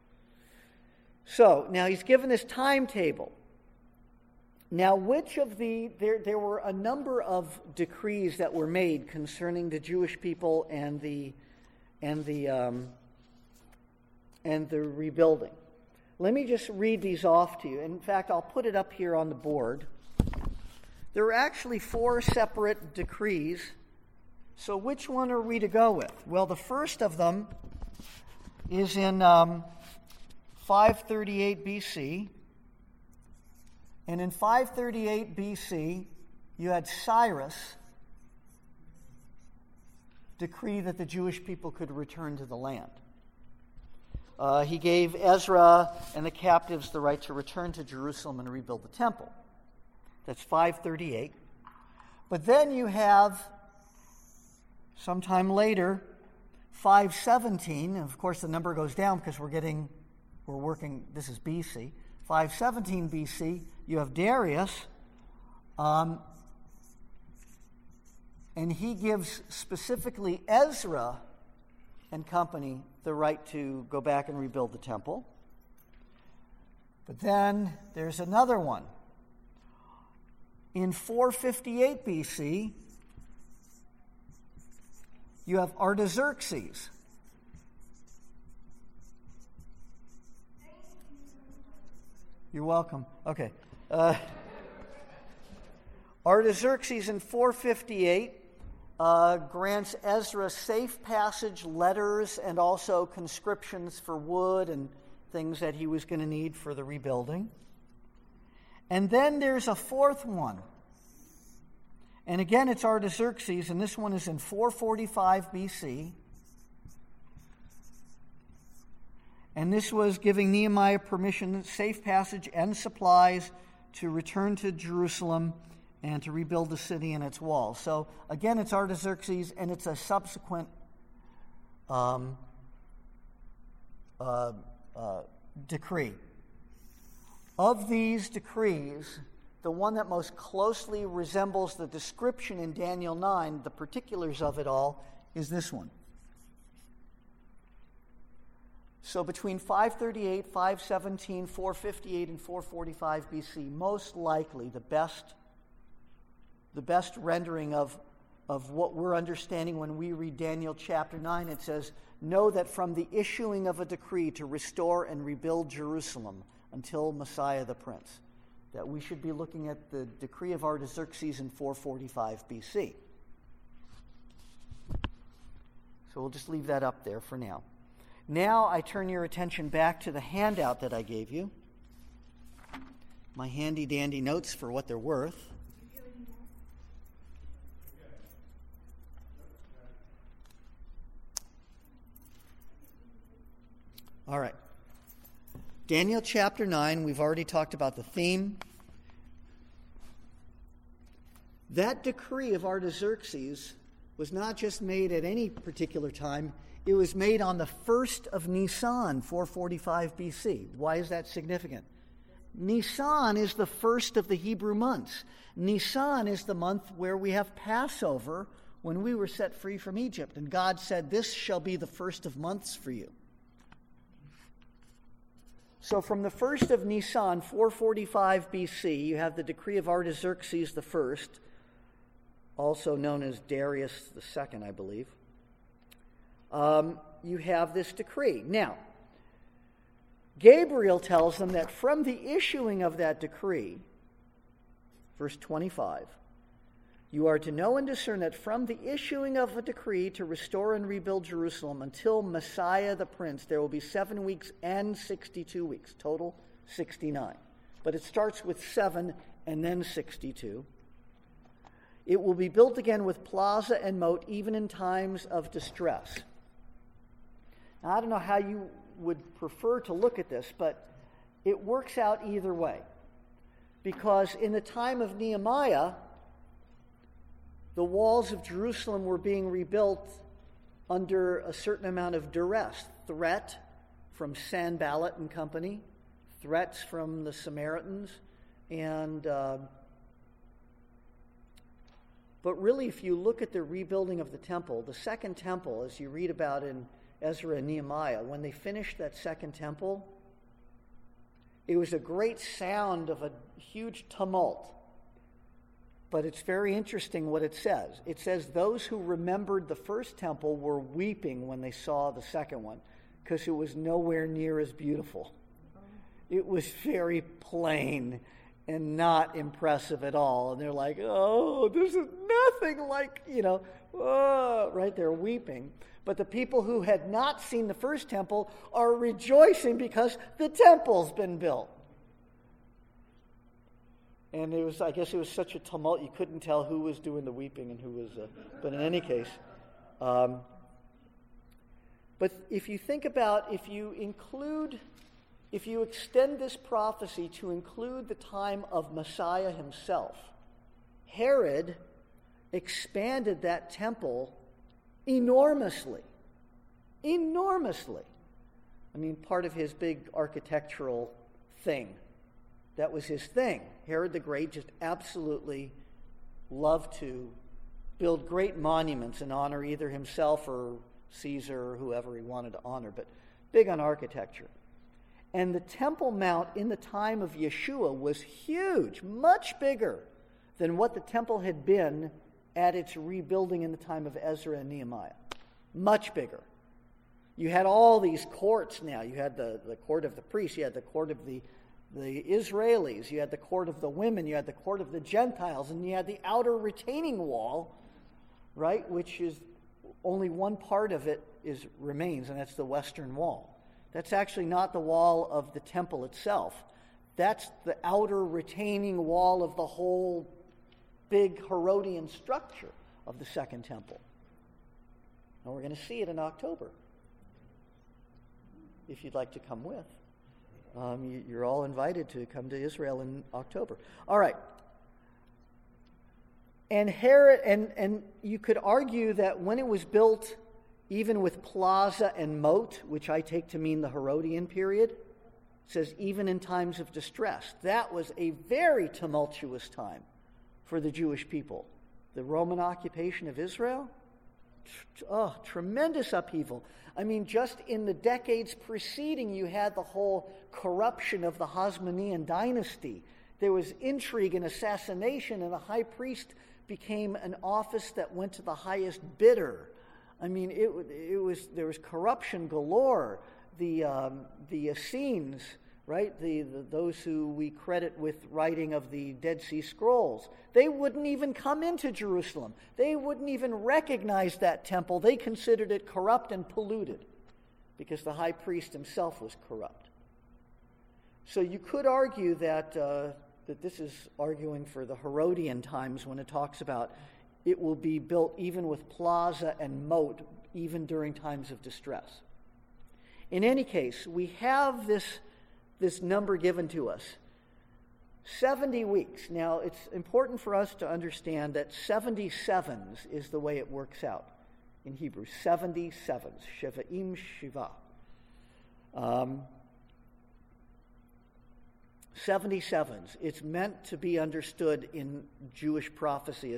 So now he's given this timetable. Now, which of the, there, there were a number of decrees that were made concerning the Jewish people and the, and the, um, and the rebuilding. Let me just read these off to you. In fact, I'll put it up here on the board. There are actually four separate decrees. So which one are we to go with? Well, the first of them is in um, five thirty-eight B C. And in five thirty-eight B C, you had Cyrus decree that the Jewish people could return to the land. Uh, he gave Ezra and the captives the right to return to Jerusalem and rebuild the temple. That's five thirty-eight. But then you have, sometime later, five seventeen, and of course the number goes down because we're getting, we're working, this is B C. five seventeen B C, you have Darius, um, and he gives specifically Ezra and company the right to go back and rebuild the temple. But then there's another one. In four fifty-eight B C, you have Artaxerxes. You're welcome. Okay. Uh, Artaxerxes in four fifty-eight uh, grants Ezra safe passage letters and also conscriptions for wood and things that he was going to need for the rebuilding. And then there's a fourth one. And again, it's Artaxerxes, and this one is in four forty-five B C. And this was giving Nehemiah permission, safe passage, and supplies to return to Jerusalem and to rebuild the city and its walls. So again, it's Artaxerxes, and it's a subsequent um, uh, uh, decree. Of these decrees, the one that most closely resembles the description in Daniel nine, the particulars of it all, is this one. So between five thirty-eight, five seventeen, four fifty-eight, and four forty-five B C, most likely the best, the best rendering of, of what we're understanding when we read Daniel chapter nine, it says, "Know that from the issuing of a decree to restore and rebuild Jerusalem until Messiah the Prince," that we should be looking at the decree of Artaxerxes in four forty-five B C. So we'll just leave that up there for now. Now I turn your attention back to the handout that I gave you. My handy-dandy notes for what they're worth. All right. Daniel chapter nine, we've already talked about the theme. That decree of Artaxerxes was not just made at any particular time. It was made on the first of Nisan, four forty-five B C. Why is that significant? Nisan is the first of the Hebrew months. Nisan is the month where we have Passover, when we were set free from Egypt. And God said, "This shall be the first of months for you." So from the first of Nisan, four forty-five B C, you have the decree of Artaxerxes the First, also known as Darius the Second, I believe. Um, you have this decree. Now, Gabriel tells them that from the issuing of that decree, verse twenty-five, you are to know and discern that from the issuing of a decree to restore and rebuild Jerusalem until Messiah the Prince, there will be seven weeks and sixty-two weeks, total sixty-nine. But it starts with seven and then sixty-two. It will be built again with plaza and moat, even in times of distress. Now, I don't know how you would prefer to look at this, but it works out either way. Because in the time of Nehemiah, the walls of Jerusalem were being rebuilt under a certain amount of duress, threat from Sanballat and company, threats from the Samaritans, and uh, but really, if you look at the rebuilding of the temple, the second temple, as you read about in Ezra and Nehemiah, when they finished that second temple, it was a great sound of a huge tumult. But it's very interesting what it says. It says those who remembered the first temple were weeping when they saw the second one, because it was nowhere near as beautiful. It was very plain and not impressive at all. And they're like, "Oh, this is nothing like," you know, oh, right? They're weeping. But the people who had not seen the first temple are rejoicing because the temple's been built. And it was, I guess it was such a tumult, you couldn't tell who was doing the weeping and who was, uh, but in any case. Um, but if you think about, if you include, if you extend this prophecy to include the time of Messiah himself, Herod expanded that temple enormously. Enormously. I mean, part of his big architectural thing. That was his thing. Herod the Great just absolutely loved to build great monuments and honor either himself or Caesar or whoever he wanted to honor, but big on architecture. And the Temple Mount in the time of Yeshua was huge, much bigger than what the temple had been at its rebuilding in the time of Ezra and Nehemiah. Much bigger. You had all these courts now. You had the, the court of the priests, you had the court of the the Israelis, you had the court of the women, you had the court of the Gentiles, and you had the outer retaining wall, right, which is only one part of it is remains, and that's the western wall. That's actually not the wall of the temple itself. That's the outer retaining wall of the whole big Herodian structure of the Second Temple. And we're going to see it in October, if you'd like to come with. Um, you, you're all invited to come to Israel in October. All right. And Herod, and, and you could argue that when it was built, even with plaza and moat, which I take to mean the Herodian period, it says even in times of distress, that was a very tumultuous time for the Jewish people. The Roman occupation of Israel, oh, tremendous upheaval. I mean, just in the decades preceding, you had the whole corruption of the Hasmonean dynasty. There was intrigue and assassination, and the high priest became an office that went to the highest bidder. I mean, it, it was there was corruption galore. The um, the Essenes, right? The, the those who we credit with writing of the Dead Sea Scrolls, they wouldn't even come into Jerusalem. They wouldn't even recognize that temple. They considered it corrupt and polluted because the high priest himself was corrupt. So you could argue that uh, that this is arguing for the Herodian times when it talks about it will be built even with plaza and moat, even during times of distress. In any case, we have this this number given to us. seventy weeks. Now, it's important for us to understand that seventy-sevens is the way it works out in Hebrew. seventy-sevens. Sheva'im Shiva. Um, seventy-sevens. It's meant to be understood in Jewish prophecy as,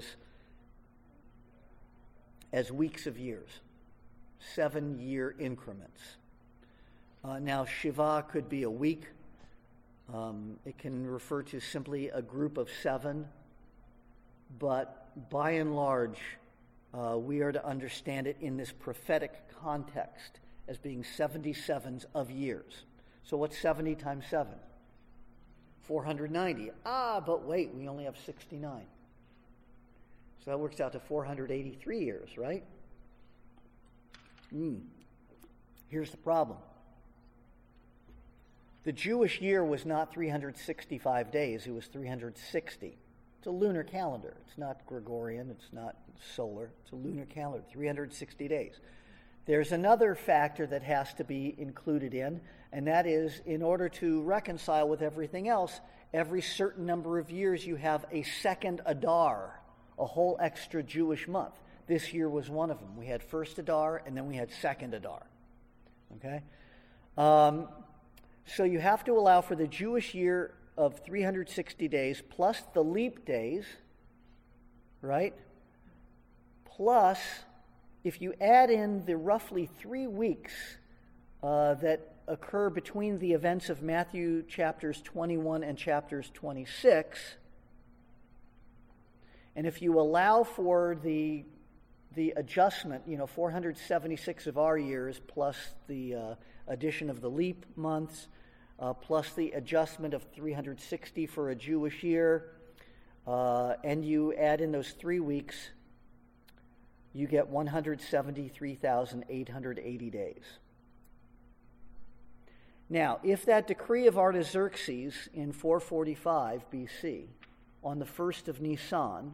as weeks of years. Seven-year increments. Uh, now, Shiva could be a week. Um, it can refer to simply a group of seven. But by and large, uh, we are to understand it in this prophetic context as being seventy-sevens of years. So what's seventy times seven? four hundred ninety. Ah, but wait, we only have sixty-nine. So that works out to four hundred eighty-three years, right? Hmm. Here's the problem. The Jewish year was not three hundred sixty-five days, it was three hundred sixty. It's a lunar calendar. It's not Gregorian, it's not solar. It's a lunar calendar, three hundred sixty days. There's another factor that has to be included in, and that is in order to reconcile with everything else, every certain number of years you have a second Adar, a whole extra Jewish month. This year was one of them. We had first Adar, and then we had second Adar. Okay? Um... So you have to allow for the Jewish year of three hundred sixty days plus the leap days, right? Plus, if you add in the roughly three weeks uh, that occur between the events of Matthew chapters twenty-one and chapters twenty-six, and if you allow for the the adjustment, you know, four hundred seventy-six of our years plus the uh, addition of the leap months, uh, plus the adjustment of three hundred sixty for a Jewish year, uh, and you add in those three weeks, you get one hundred seventy-three thousand eight hundred eighty days. Now, if that decree of Artaxerxes in four forty-five B C on the first of Nisan,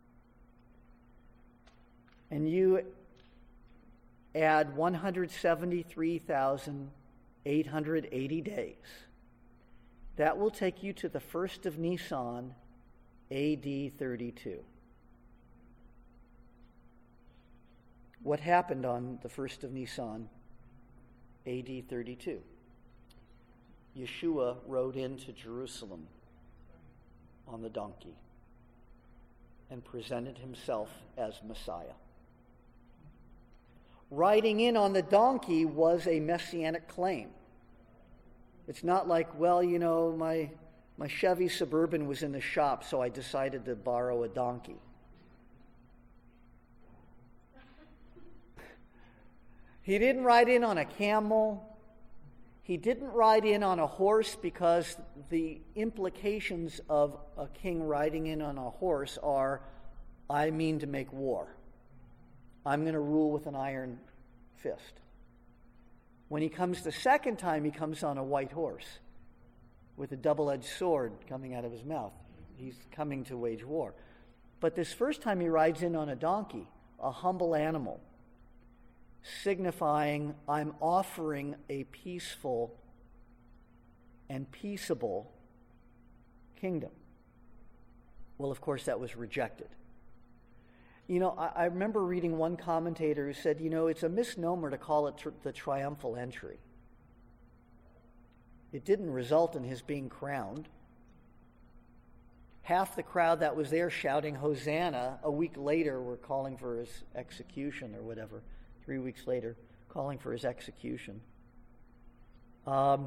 and you add one hundred seventy-three thousand eight hundred eighty days, that will take you to the first of Nisan, A D thirty-two. What happened on the first of Nisan, A D thirty-two? Yeshua rode into Jerusalem on the donkey and presented himself as Messiah. Riding in on the donkey was a messianic claim. It's not like, well, you know, my, my Chevy Suburban was in the shop, so I decided to borrow a donkey. He didn't ride in on a camel. He didn't ride in on a horse, because the implications of a king riding in on a horse are, I mean to make war. I'm going to rule with an iron fist. When he comes the second time, he comes on a white horse with a double-edged sword coming out of his mouth. He's coming to wage war. But this first time he rides in on a donkey, a humble animal, signifying I'm offering a peaceful and peaceable kingdom. Well, of course, that was rejected. You know, I, I remember reading one commentator who said, you know, it's a misnomer to call it tr- the triumphal entry. It didn't result in his being crowned. Half the crowd that was there shouting Hosanna, a week later were calling for his execution or whatever. Three weeks later, calling for his execution. Um,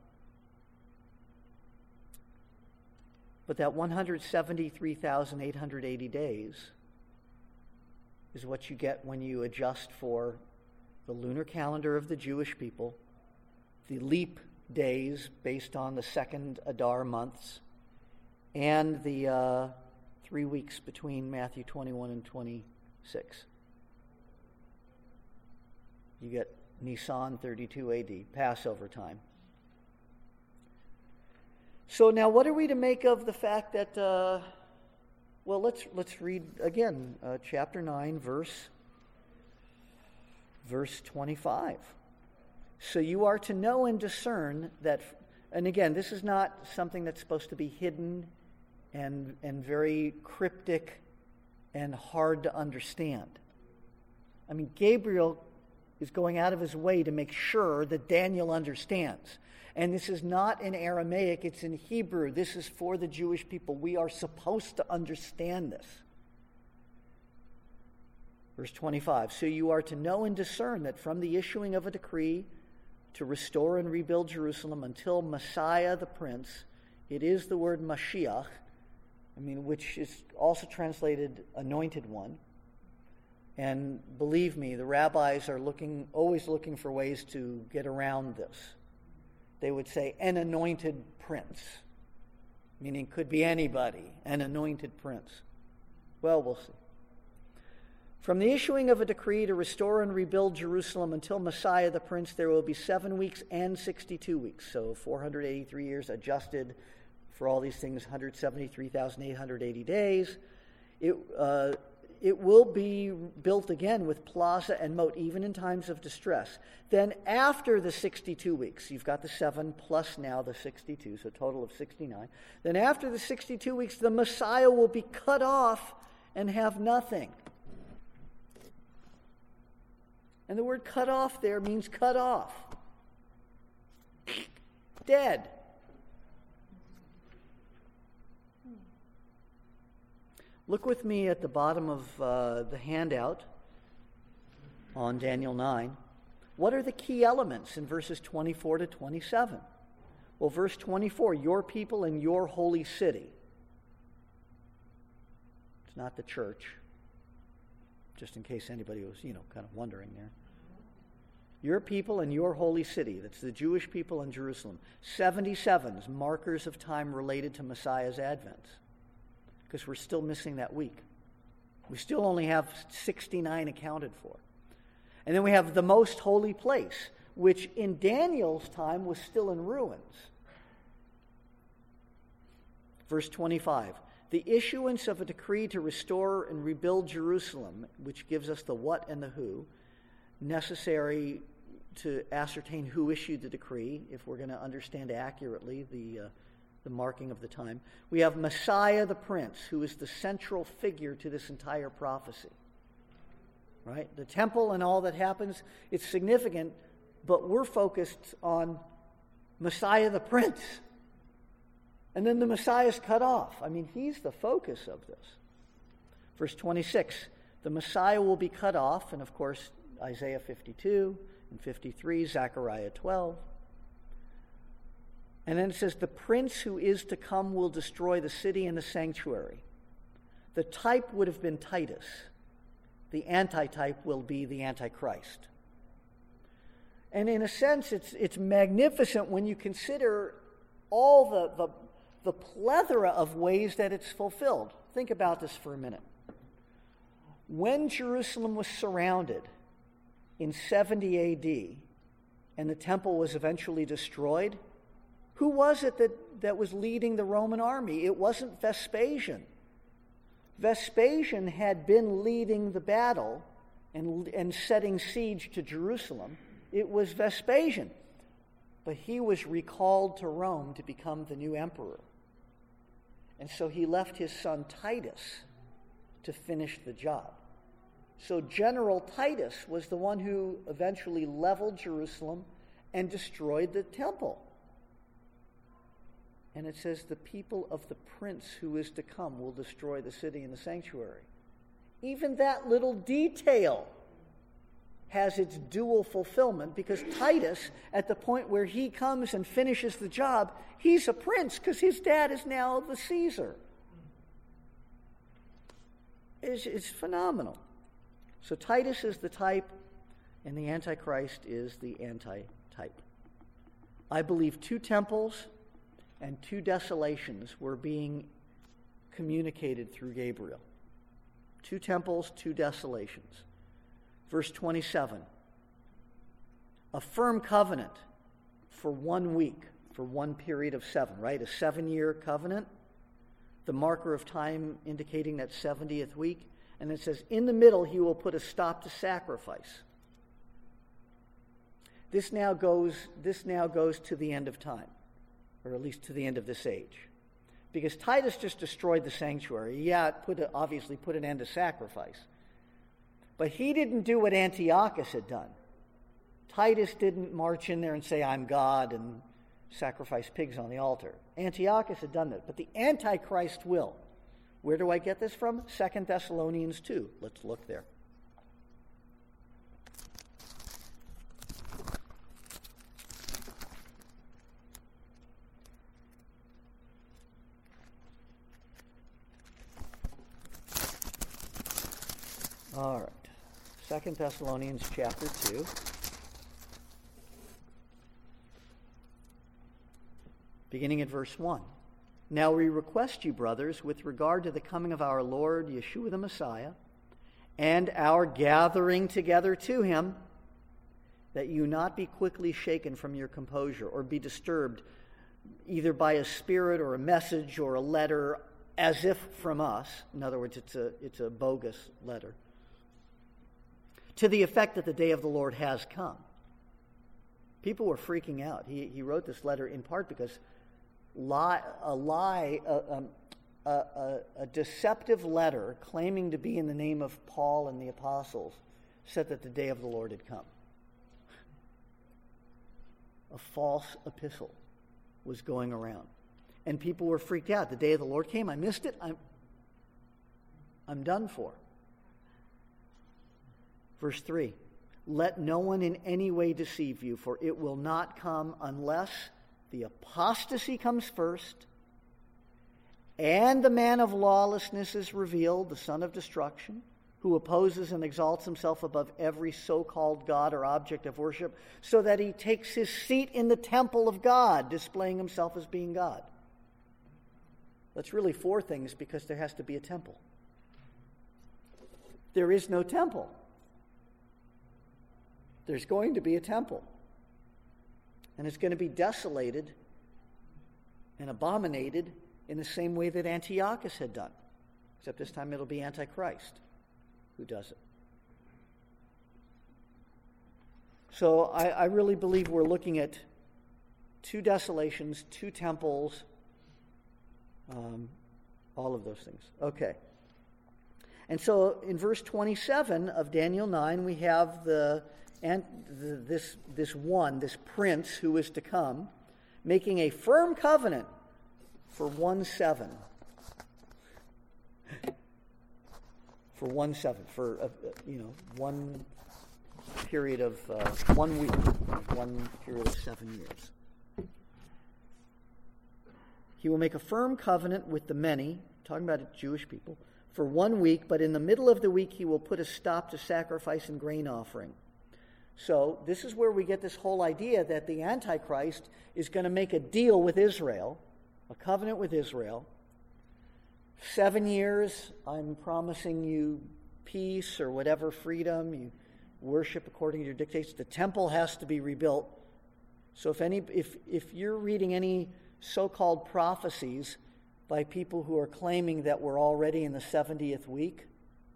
but that one hundred seventy-three thousand eight hundred eighty days is what you get when you adjust for the lunar calendar of the Jewish people, the leap days based on the second Adar months, and the uh, three weeks between Matthew twenty-one and twenty-six. You get Nisan thirty-two A D, Passover time. So now what are we to make of the fact that, uh, well, let's let's read again, uh, chapter nine, verse, verse twenty-five. So you are to know and discern that, and again, this is not something that's supposed to be hidden and and very cryptic and hard to understand. I mean, Gabriel is going out of his way to make sure that Daniel understands. And this is not in Aramaic, it's in Hebrew. This is for the Jewish people. We are supposed to understand this. Verse twenty-five, so you are to know and discern that from the issuing of a decree to restore and rebuild Jerusalem until Messiah the Prince, it is the word Mashiach, I mean, which is also translated anointed one. And believe me, the rabbis are looking, always looking for ways to get around this. They would say, an anointed prince, meaning could be anybody, an anointed prince. Well, we'll see. From the issuing of a decree to restore and rebuild Jerusalem until Messiah the Prince, there will be seven weeks and sixty-two weeks. So four hundred eighty-three years adjusted for all these things, one hundred seventy-three thousand eight hundred eighty days. It, uh, it will be built again with plaza and moat, even in times of distress. Then after the sixty-two weeks, you've got the seven plus now the sixty-two, so a total of sixty-nine. Then after the sixty-two weeks, the Messiah will be cut off and have nothing. And the word cut off there means cut off. Dead. Look with me at the bottom of uh, the handout on Daniel nine. What are the key elements in verses twenty-four to twenty-seven? Well, verse twenty-four, your people and your holy city. It's not the church, just in case anybody was, you know, kind of wondering there. Your people and your holy city, that's the Jewish people in Jerusalem. seventy-sevens, markers of time related to Messiah's advent. Because we're still missing that week. We still only have sixty-nine accounted for. And then we have the most holy place, which in Daniel's time was still in ruins. Verse twenty-five, the issuance of a decree to restore and rebuild Jerusalem, which gives us the what and the who, necessary to ascertain who issued the decree, if we're going to understand accurately the, uh, the marking of the time. We have Messiah the Prince, who is the central figure to this entire prophecy. Right? The temple and all that happens, it's significant, but we're focused on Messiah the Prince. And then the Messiah is cut off. I mean, he's the focus of this. Verse twenty-six, the Messiah will be cut off, and of course, Isaiah fifty-two and fifty-three, Zechariah twelve. And then it says, the prince who is to come will destroy the city and the sanctuary. The type would have been Titus. The antitype will be the Antichrist. And in a sense, it's it's magnificent when you consider all the, the, the plethora of ways that it's fulfilled. Think about this for a minute. When Jerusalem was surrounded in seventy A D and the temple was eventually destroyed, who was it that, that was leading the Roman army? It wasn't Vespasian. Vespasian had been leading the battle and, and setting siege to Jerusalem. It was Vespasian. But he was recalled to Rome to become the new emperor. And so he left his son Titus to finish the job. So General Titus was the one who eventually leveled Jerusalem and destroyed the temple. And it says, the people of the prince who is to come will destroy the city and the sanctuary. Even that little detail has its dual fulfillment, because Titus, at the point where he comes and finishes the job, he's a prince because his dad is now the Caesar. It's, it's phenomenal. So Titus is the type, and the Antichrist is the anti-type. I believe two temples and two desolations were being communicated through Gabriel. Two temples, two desolations. Verse twenty-seven. A firm covenant for one week, for one period of seven, right? A seven-year covenant. The marker of time indicating that seventieth week. And it says, in the middle he will put a stop to sacrifice. This now goes, this now goes to the end of time, or at least to the end of this age. Because Titus just destroyed the sanctuary. Yeah, it put a, obviously put an end to sacrifice. But he didn't do what Antiochus had done. Titus didn't march in there and say, I'm God, and sacrifice pigs on the altar. Antiochus had done that, but the Antichrist will. Where do I get this from? Second Thessalonians two. Let's look there. All right. Second Thessalonians chapter two. Beginning at verse one. Now we request you, brothers, with regard to the coming of our Lord Yeshua the Messiah and our gathering together to him, that you not be quickly shaken from your composure or be disturbed either by a spirit or a message or a letter as if from us. In other words, it's a, it's a bogus letter. To the effect that the day of the Lord has come. People were freaking out. He, he wrote this letter in part because lie, a lie, a, um, a, a, a deceptive letter claiming to be in the name of Paul and the apostles said that the day of the Lord had come. A false epistle was going around. And people were freaked out. The day of the Lord came. I missed it. I'm, I'm done for. Verse three. Let no one in any way deceive you, for it will not come unless the apostasy comes first, and the man of lawlessness is revealed, the son of destruction, who opposes and exalts himself above every so-called God or object of worship, so that he takes his seat in the temple of God, displaying himself as being God. That's really four things, because there has to be a temple. There is no temple. There's going to be a temple. And it's going to be desolated and abominated in the same way that Antiochus had done. Except this time it'll be Antichrist who does it. So I, I really believe we're looking at two desolations, two temples, um, all of those things. Okay. And so in verse twenty-seven of Daniel nine, we have the, and the this this one, this prince who is to come, making a firm covenant for one seven. For one seven, for uh, you know one period of uh, one week, one period of seven years. He will make a firm covenant with the many, talking about Jewish people, for one week, but in the middle of the week he will put a stop to sacrifice and grain offering. So this is where we get this whole idea that the Antichrist is going to make a deal with Israel, a covenant with Israel. Seven years, I'm promising you peace or whatever, freedom, you worship according to your dictates. The temple has to be rebuilt. So if any, if if you're reading any so-called prophecies by people who are claiming that we're already in the seventieth week,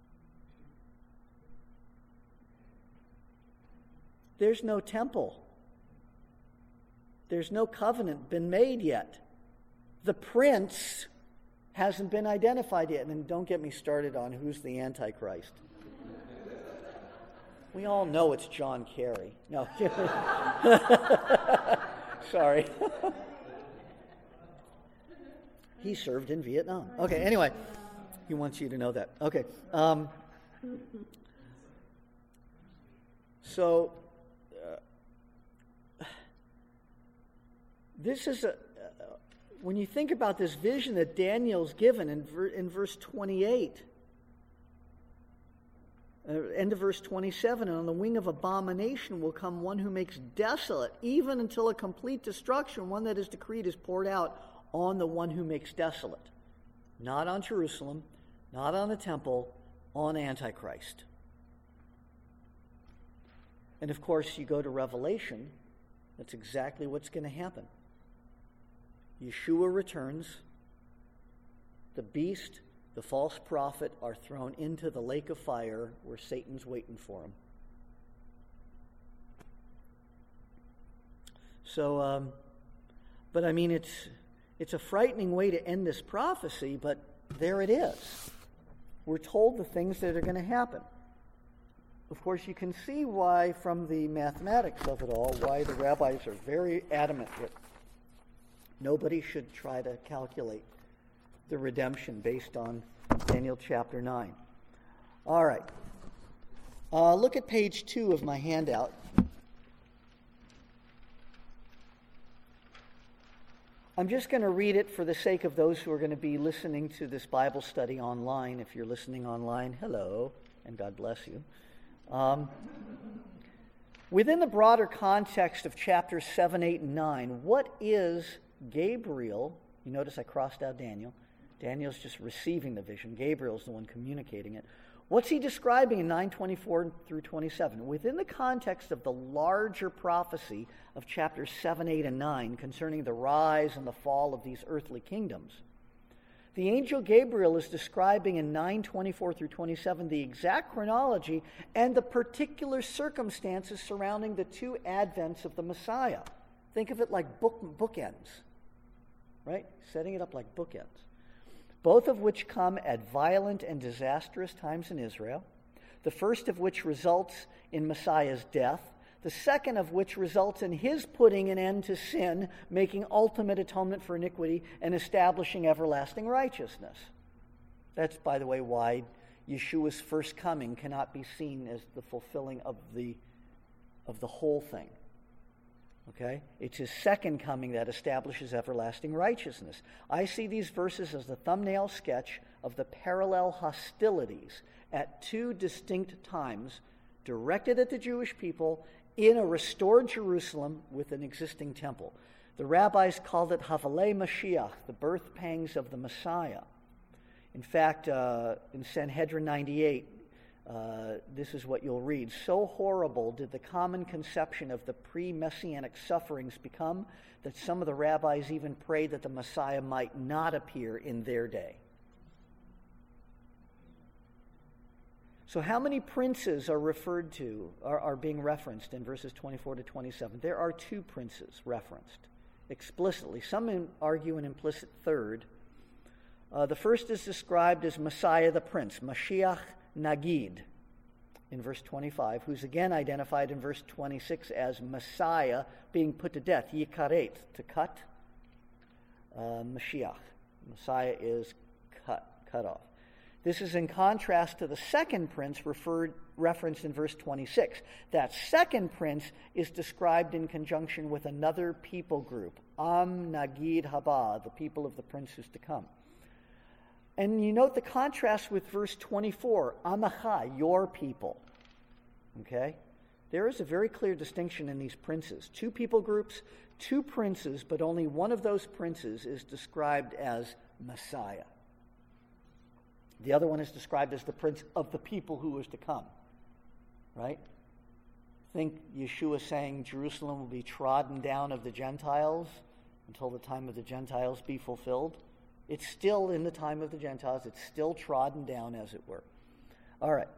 there's no temple. There's no covenant been made yet. The prince hasn't been identified yet. And don't get me started on who's the Antichrist. We all know it's John Kerry. No. Sorry. He served in Vietnam. Okay, anyway. He wants you to know that. Okay. Um, so, uh, this is a... When you think about this vision that Daniel's given in, ver- in verse twenty-eight, uh, end of verse twenty-seven, and on the wing of abomination will come one who makes desolate, even until a complete destruction, one that is decreed is poured out on the one who makes desolate. Not on Jerusalem, not on the temple, on Antichrist. And of course, you go to Revelation, that's exactly what's going to happen. Yeshua returns. The beast, the false prophet, are thrown into the lake of fire where Satan's waiting for him. So, um, but I mean, it's it's a frightening way to end this prophecy, but there it is. We're told the things that are going to happen. Of course, you can see why, from the mathematics of it all, why the rabbis are very adamant that nobody should try to calculate the redemption based on Daniel chapter nine. All right. Uh, look at page two of my handout. I'm just going to read it for the sake of those who are going to be listening to this Bible study online. If you're listening online, hello, and God bless you. Um, within the broader context of chapters seven, eight, and nine, what is Gabriel? You notice I crossed out Daniel. Daniel's just receiving the vision. Gabriel's the one communicating it. What's he describing in nine twenty-four through twenty-seven? Within the context of the larger prophecy of chapters seven, eight, and nine concerning the rise and the fall of these earthly kingdoms, the angel Gabriel is describing in nine twenty-four through twenty-seven the exact chronology and the particular circumstances surrounding the two advents of the Messiah. Think of it like book, bookends, right? Setting it up like bookends. Both of which come at violent and disastrous times in Israel, the first of which results in Messiah's death, the second of which results in his putting an end to sin, making ultimate atonement for iniquity, and establishing everlasting righteousness. That's, by the way, why Yeshua's first coming cannot be seen as the fulfilling of the, of the whole thing. Okay? It's his second coming that establishes everlasting righteousness. I see these verses as the thumbnail sketch of the parallel hostilities at two distinct times directed at the Jewish people in a restored Jerusalem with an existing temple. The rabbis called it Havalei Mashiach, the birth pangs of the Messiah. In fact, uh, in Sanhedrin ninety-eight, Uh, this is what you'll read. So horrible did the common conception of the pre-Messianic sufferings become that some of the rabbis even prayed that the Messiah might not appear in their day. So how many princes are referred to, are, are being referenced in verses twenty-four to twenty-seven? There are two princes referenced explicitly. Some in, argue an implicit third. Uh, the first is described as Messiah the Prince, Mashiach Nagid, in verse twenty-five, who's again identified in verse twenty-six as Messiah being put to death, Yikaret, to cut. Uh, Mashiach, Messiah is cut, cut off. This is in contrast to the second prince referred, referenced in verse twenty-six. That second prince is described in conjunction with another people group, Am Nagid Haba, the people of the prince who's to come. And you note the contrast with verse twenty-four, Amacha, your people. Okay? There is a very clear distinction in these princes. Two people groups, two princes, but only one of those princes is described as Messiah. The other one is described as the prince of the people who is to come. Right? Think Yeshua saying Jerusalem will be trodden down of the Gentiles until the time of the Gentiles be fulfilled. It's still in the time of the Gentiles. It's still trodden down, as it were. All right.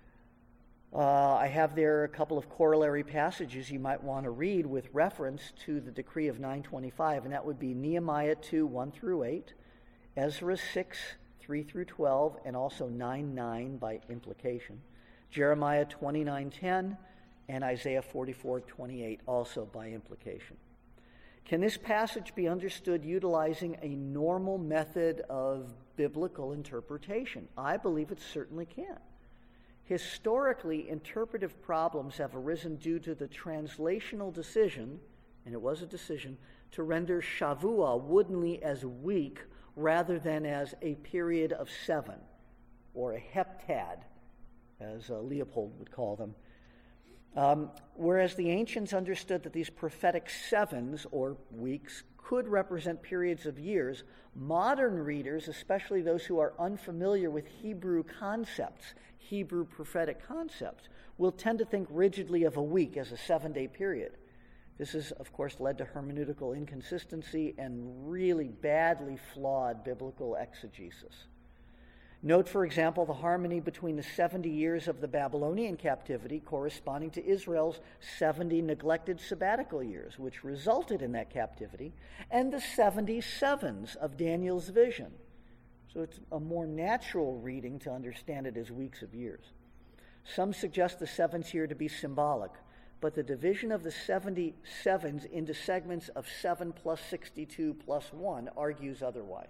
Uh, I have there a couple of corollary passages you might want to read with reference to the decree of nine twenty-five, and that would be Nehemiah two, one through eight, Ezra six, three through twelve, and also nine nine by implication, Jeremiah twenty-nine ten, and Isaiah forty-four twenty-eight also by implication. Can this passage be understood utilizing a normal method of biblical interpretation? I believe it certainly can. Historically, interpretive problems have arisen due to the translational decision, and it was a decision, to render Shavua woodenly as week rather than as a period of seven, or a heptad, as uh, Leopold would call them. Um, whereas the ancients understood that these prophetic sevens, or weeks, could represent periods of years, modern readers, especially those who are unfamiliar with Hebrew concepts, Hebrew prophetic concepts, will tend to think rigidly of a week as a seven-day period. This has, of course, led to hermeneutical inconsistency and really badly flawed biblical exegesis. Note, for example, the harmony between the seventy years of the Babylonian captivity corresponding to Israel's seventy neglected sabbatical years, which resulted in that captivity, and the seventy sevens of Daniel's vision. So it's a more natural reading to understand it as weeks of years. Some suggest the sevens here to be symbolic, but the division of the seventy sevens into segments of seven plus sixty-two plus one argues otherwise.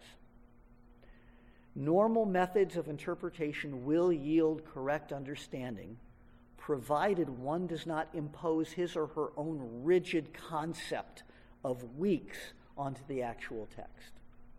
Normal methods of interpretation will yield correct understanding, provided one does not impose his or her own rigid concept of weeks onto the actual text.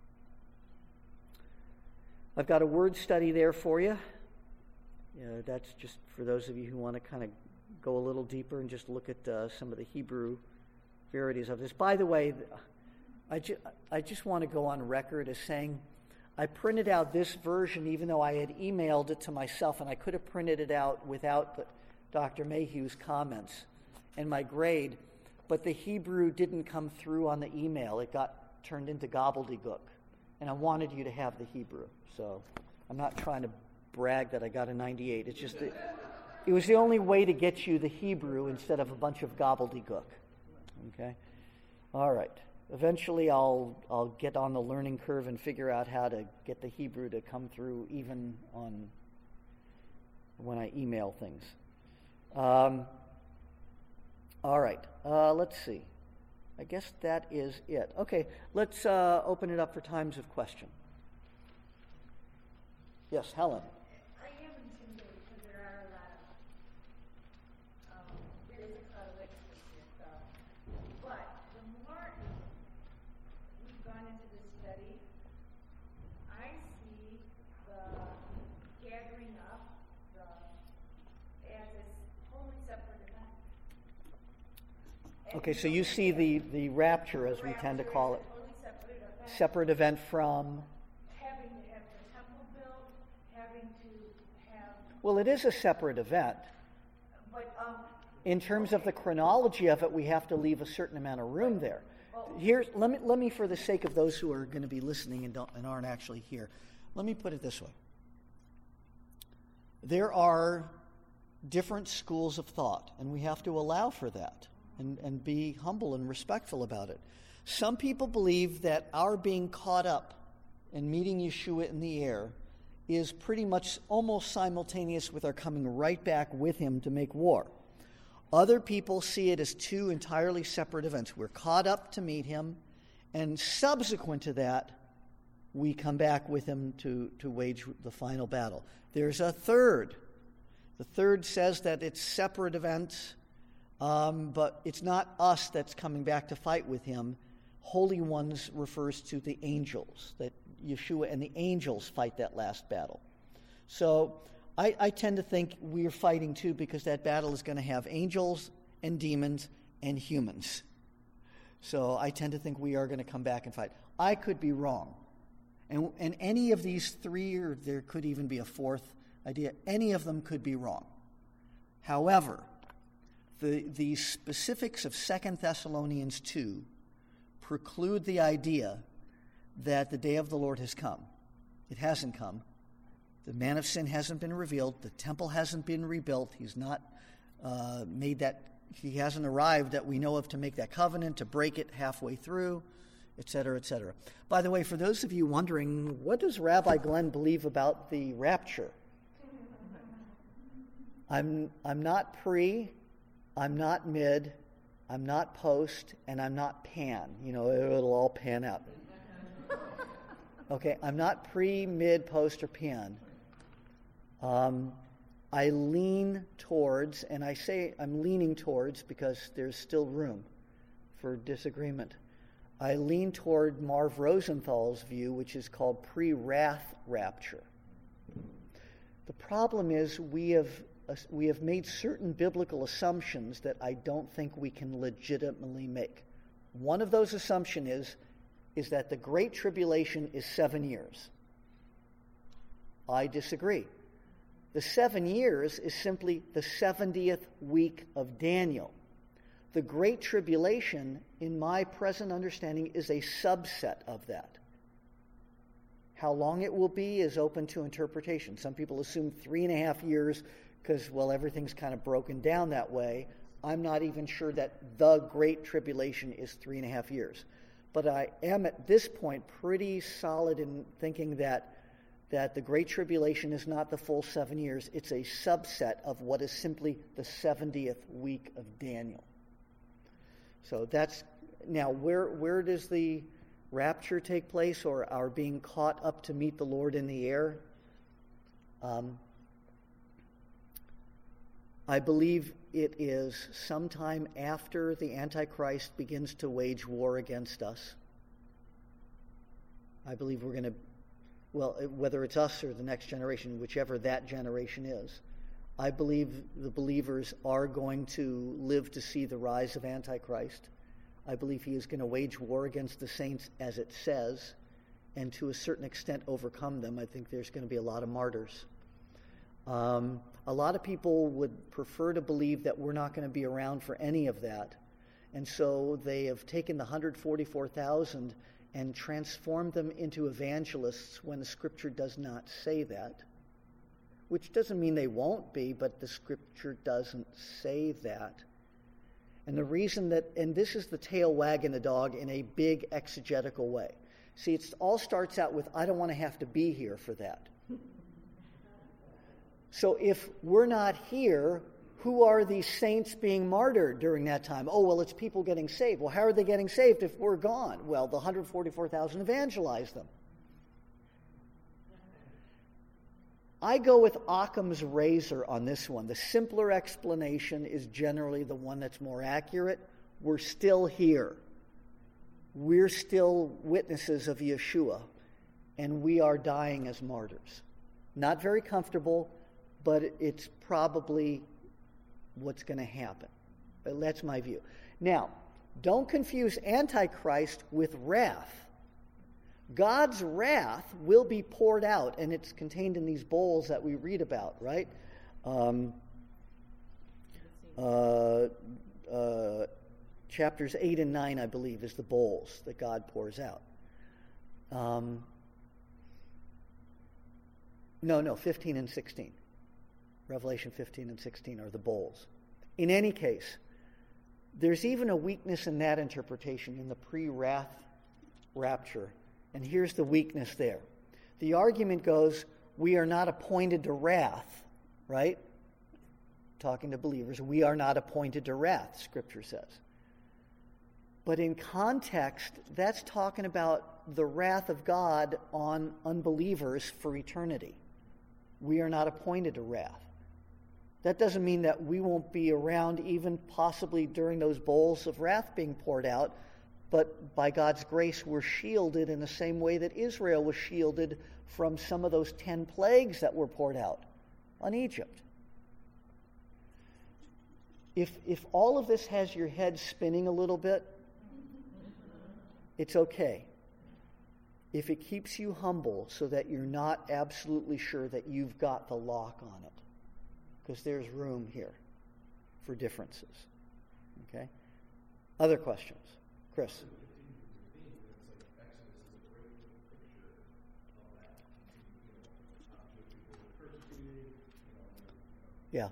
I've got a word study there for you. You know, that's just for those of you who want to kind of go a little deeper and just look at uh, some of the Hebrew verities of this. By the way, I, ju- I just want to go on record as saying I printed out this version even though I had emailed it to myself, and I could have printed it out without the, Doctor Mayhew's comments and my grade, but the Hebrew didn't come through on the email. It got turned into gobbledygook, and I wanted you to have the Hebrew. So I'm not trying to brag that I got a ninety-eight. It's just that it was the only way to get you the Hebrew instead of a bunch of gobbledygook. Okay? All right. Eventually I'll I'll get on the learning curve and figure out how to get the Hebrew to come through even on when I email things. Um, all right. Uh, let's see. I guess that is it. Okay. Let's uh, open it up for times of question. Yes, Helen. I am intimidated because there are a lot of, um, there is a lot of extra stuff. But the more we've gone into this study, I see the gathering up the, as a totally separate event. Okay, so you see the, the rapture, as we tend to call it. Totally separate event. Separate event from... Having to have the temple built, having to have Well, it is a separate event. But, um, In terms of the chronology of it, we have to leave a certain amount of room there. Here's, let me, let me, for the sake of those who are going to be listening and, don't, and aren't actually here, let me put it this way. There are different schools of thought, and we have to allow for that and, and be humble and respectful about it. Some people believe that our being caught up and meeting Yeshua in the air is pretty much almost simultaneous with our coming right back with him to make war. Other people see it as two entirely separate events. We're caught up to meet him, and subsequent to that, we come back with him to, to wage the final battle. There's a third. The third says that it's separate events, um, but it's not us that's coming back to fight with him. Holy Ones refers to the angels, that Yeshua and the angels fight that last battle. So I, I tend to think we're fighting too, because that battle is going to have angels and demons and humans. So I tend to think we are going to come back and fight. I could be wrong. And, and any of these three, or there could even be a fourth idea, any of them could be wrong. However, the, the specifics of Second Thessalonians two preclude the idea that the day of the Lord has come. It hasn't come. The man of sin hasn't been revealed. The temple hasn't been rebuilt. He's not uh, made that, he hasn't arrived that we know of to make that covenant, to break it halfway through, et cetera, et cetera. By the way, for those of you wondering, what does Rabbi Glenn believe about the rapture? I'm, I'm not pre, I'm not mid, I'm not post, and I'm not pan. You know, it'll all pan out. Okay, I'm not pre, mid, post, or pan. Um, I lean towards, and I say I'm leaning towards because there's still room for disagreement. I lean toward Marv Rosenthal's view, which is called pre-wrath rapture. The problem is we have we have made certain biblical assumptions that I don't think we can legitimately make. One of those assumptions is, is that the Great Tribulation is seven years. I disagree. The seven years is simply the seventieth week of Daniel. The Great Tribulation, in my present understanding, is a subset of that. How long it will be is open to interpretation. Some people assume three and a half years because, well, everything's kind of broken down that way. I'm not even sure that the Great Tribulation is three and a half years. But I am at this point pretty solid in thinking that that the Great Tribulation is not the full seven years. It's a subset of what is simply the seventieth week of Daniel. So that's, now where where does the rapture take place, or our being caught up to meet the Lord in the air? Um, I believe it is sometime after the Antichrist begins to wage war against us. I believe we're going to, well, whether it's us or the next generation, whichever that generation is, I believe the believers are going to live to see the rise of Antichrist. I believe he is going to wage war against the saints, as it says, and to a certain extent overcome them. I think there's going to be a lot of martyrs. Um, a lot of people would prefer to believe that we're not going to be around for any of that. And so they have taken the one hundred forty-four thousand and transformed them into evangelists when the Scripture does not say that. Which doesn't mean they won't be, but the Scripture doesn't say that. And the reason that, and this is the tail wagging the dog in a big exegetical way. See, it all starts out with, I don't want to have to be here for that. So if we're not here, who are these saints being martyred during that time? Oh, well, it's people getting saved. Well, how are they getting saved if we're gone? Well, the one hundred forty-four thousand evangelized them. I go with Occam's razor on this one. The simpler explanation is generally the one that's more accurate. We're still here. We're still witnesses of Yeshua, and we are dying as martyrs. Not very comfortable, but it's probably what's going to happen. But that's my view. Now, don't confuse Antichrist with wrath. God's wrath will be poured out, and it's contained in these bowls that we read about, right? Um, uh, uh, chapters eight and nine, I believe, is the bowls that God pours out. Um, no, no, fifteen and sixteen. Revelation fifteen and sixteen are the bowls. In any case, there's even a weakness in that interpretation in the pre-wrath rapture. And here's the weakness there. The argument goes, we are not appointed to wrath, right? Talking to believers, we are not appointed to wrath, Scripture says. But in context, that's talking about the wrath of God on unbelievers for eternity. We are not appointed to wrath. That doesn't mean that we won't be around even possibly during those bowls of wrath being poured out, but by God's grace we're shielded in the same way that Israel was shielded from some of those ten plagues that were poured out on Egypt. If, if all of this has your head spinning a little bit, it's okay. If it keeps you humble so that you're not absolutely sure that you've got the lock on it. Because there's room here for differences. Okay? Other questions? Chris? Yeah.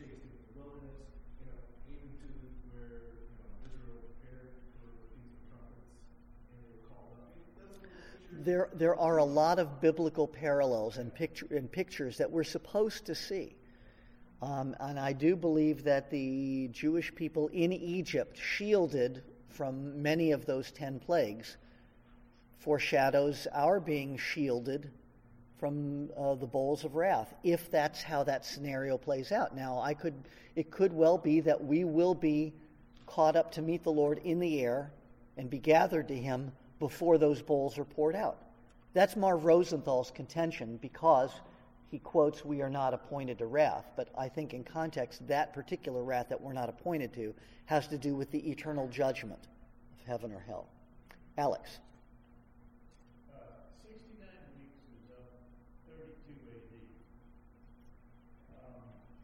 There, there are a lot of biblical parallels and, picture, and pictures that we're supposed to see. Um, and I do believe that the Jewish people in Egypt, shielded from many of those ten plagues, foreshadows our being shielded from uh, the bowls of wrath, if that's how that scenario plays out. Now, I could, it could well be that we will be caught up to meet the Lord in the air and be gathered to him before those bowls are poured out. That's Marv Rosenthal's contention, because he quotes, we are not appointed to wrath. But I think in context, that particular wrath that we're not appointed to has to do with the eternal judgment of heaven or hell. Alex. Uh, sixty-nine weeks is up thirty-two A D. Um,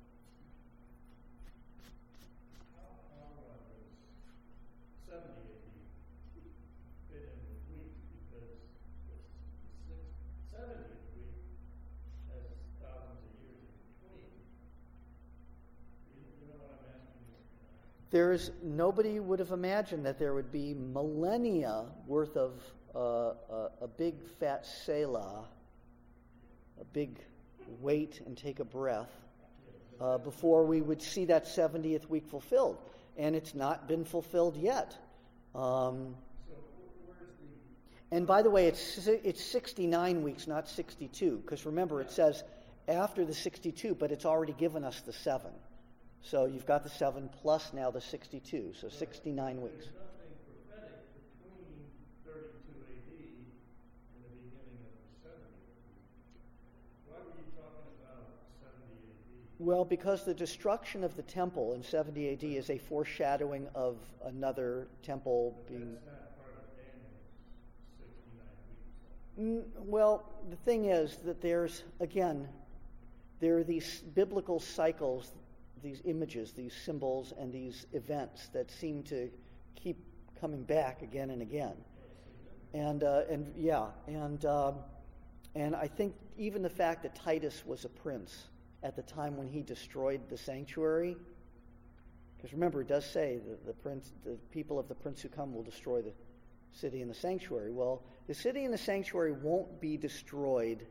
how, how uh, does seventy A D fit in with weeks? Because the seventieth week has thousands of years in between. You, you know what I'm asking? There's nobody would have imagined that there would be millennia worth of uh, a, a big fat Selah, a big wait and take a breath, uh, before we would see that seventieth week fulfilled. And it's not been fulfilled yet. Um, So where's the and by the way, it's it's sixty-nine weeks, not sixty-two, because remember it says after the sixty-two, but it's already given us the seven. So you've got the seven plus now the sixty-two, so sixty-nine weeks. There's nothing prophetic between thirty-two A D and the beginning of the seventieth week. Why were you talking about seventy A D? Well, because the destruction of the temple in seventy A D is a foreshadowing of another temple being... That's not part of Daniel's sixty-nine weeks. Mm, well, the thing is that there's, again, there are these biblical cycles, these images, these symbols, and these events that seem to keep coming back again and again. And, uh, and yeah, and, um, and I think even the fact that Titus was a prince at the time when he destroyed the sanctuary, because remember, it does say that the prince, the people of the prince who come will destroy the city and the sanctuary. Well, the city and the sanctuary won't be destroyed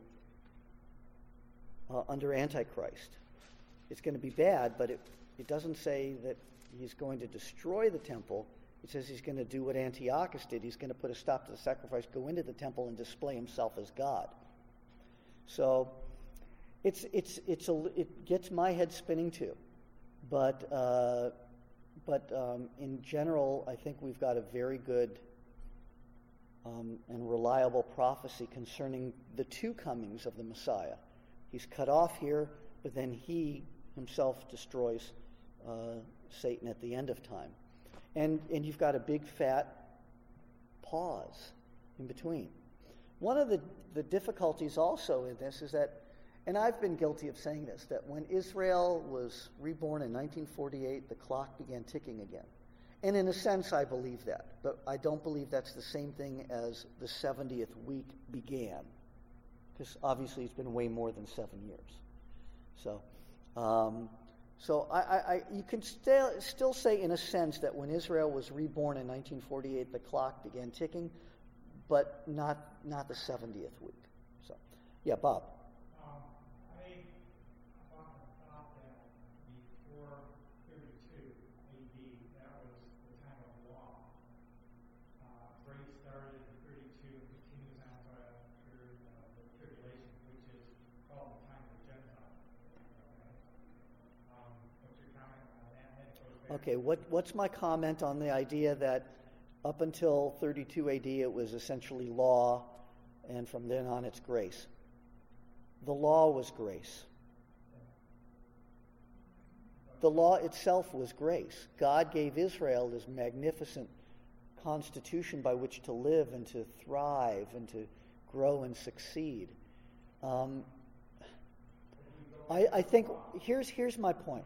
uh, under Antichrist. It's going to be bad, but it, it doesn't say that he's going to destroy the temple. It says he's going to do what Antiochus did. He's going to put a stop to the sacrifice, go into the temple, and display himself as God. So it's it's it's a, it gets my head spinning too, but uh, but um, in general, I think we've got a very good um, and reliable prophecy concerning the two comings of the Messiah. He's cut off here, but then he himself destroys uh, Satan at the end of time. And and you've got a big fat pause in between. One of the, the difficulties also in this is that And I've been guilty of saying this, that when Israel was reborn in nineteen forty-eight, the clock began ticking again. And in a sense, I believe that. But I don't believe that's the same thing as the seventieth week began. Because obviously it's been way more than seven years. So, um, so I, I, I, you can still, still say in a sense that when Israel was reborn in nineteen forty-eight, the clock began ticking, but not not the seventieth week. So, yeah, Bob. Um, I often thought that before thirty-two A D, that was the time of law. Uh, grace started in thirty-two and continues on to uh, the tribulation, which is called the time of Gentiles. Okay? Um, what's your comment on that? And it goes back Okay, what what's my comment on the idea that up until thirty-two A D it was essentially law, and from then on it's grace? The law was grace. The law itself was grace. God gave Israel this magnificent constitution by which to live and to thrive and to grow and succeed. Um, I, I think here's here's my point.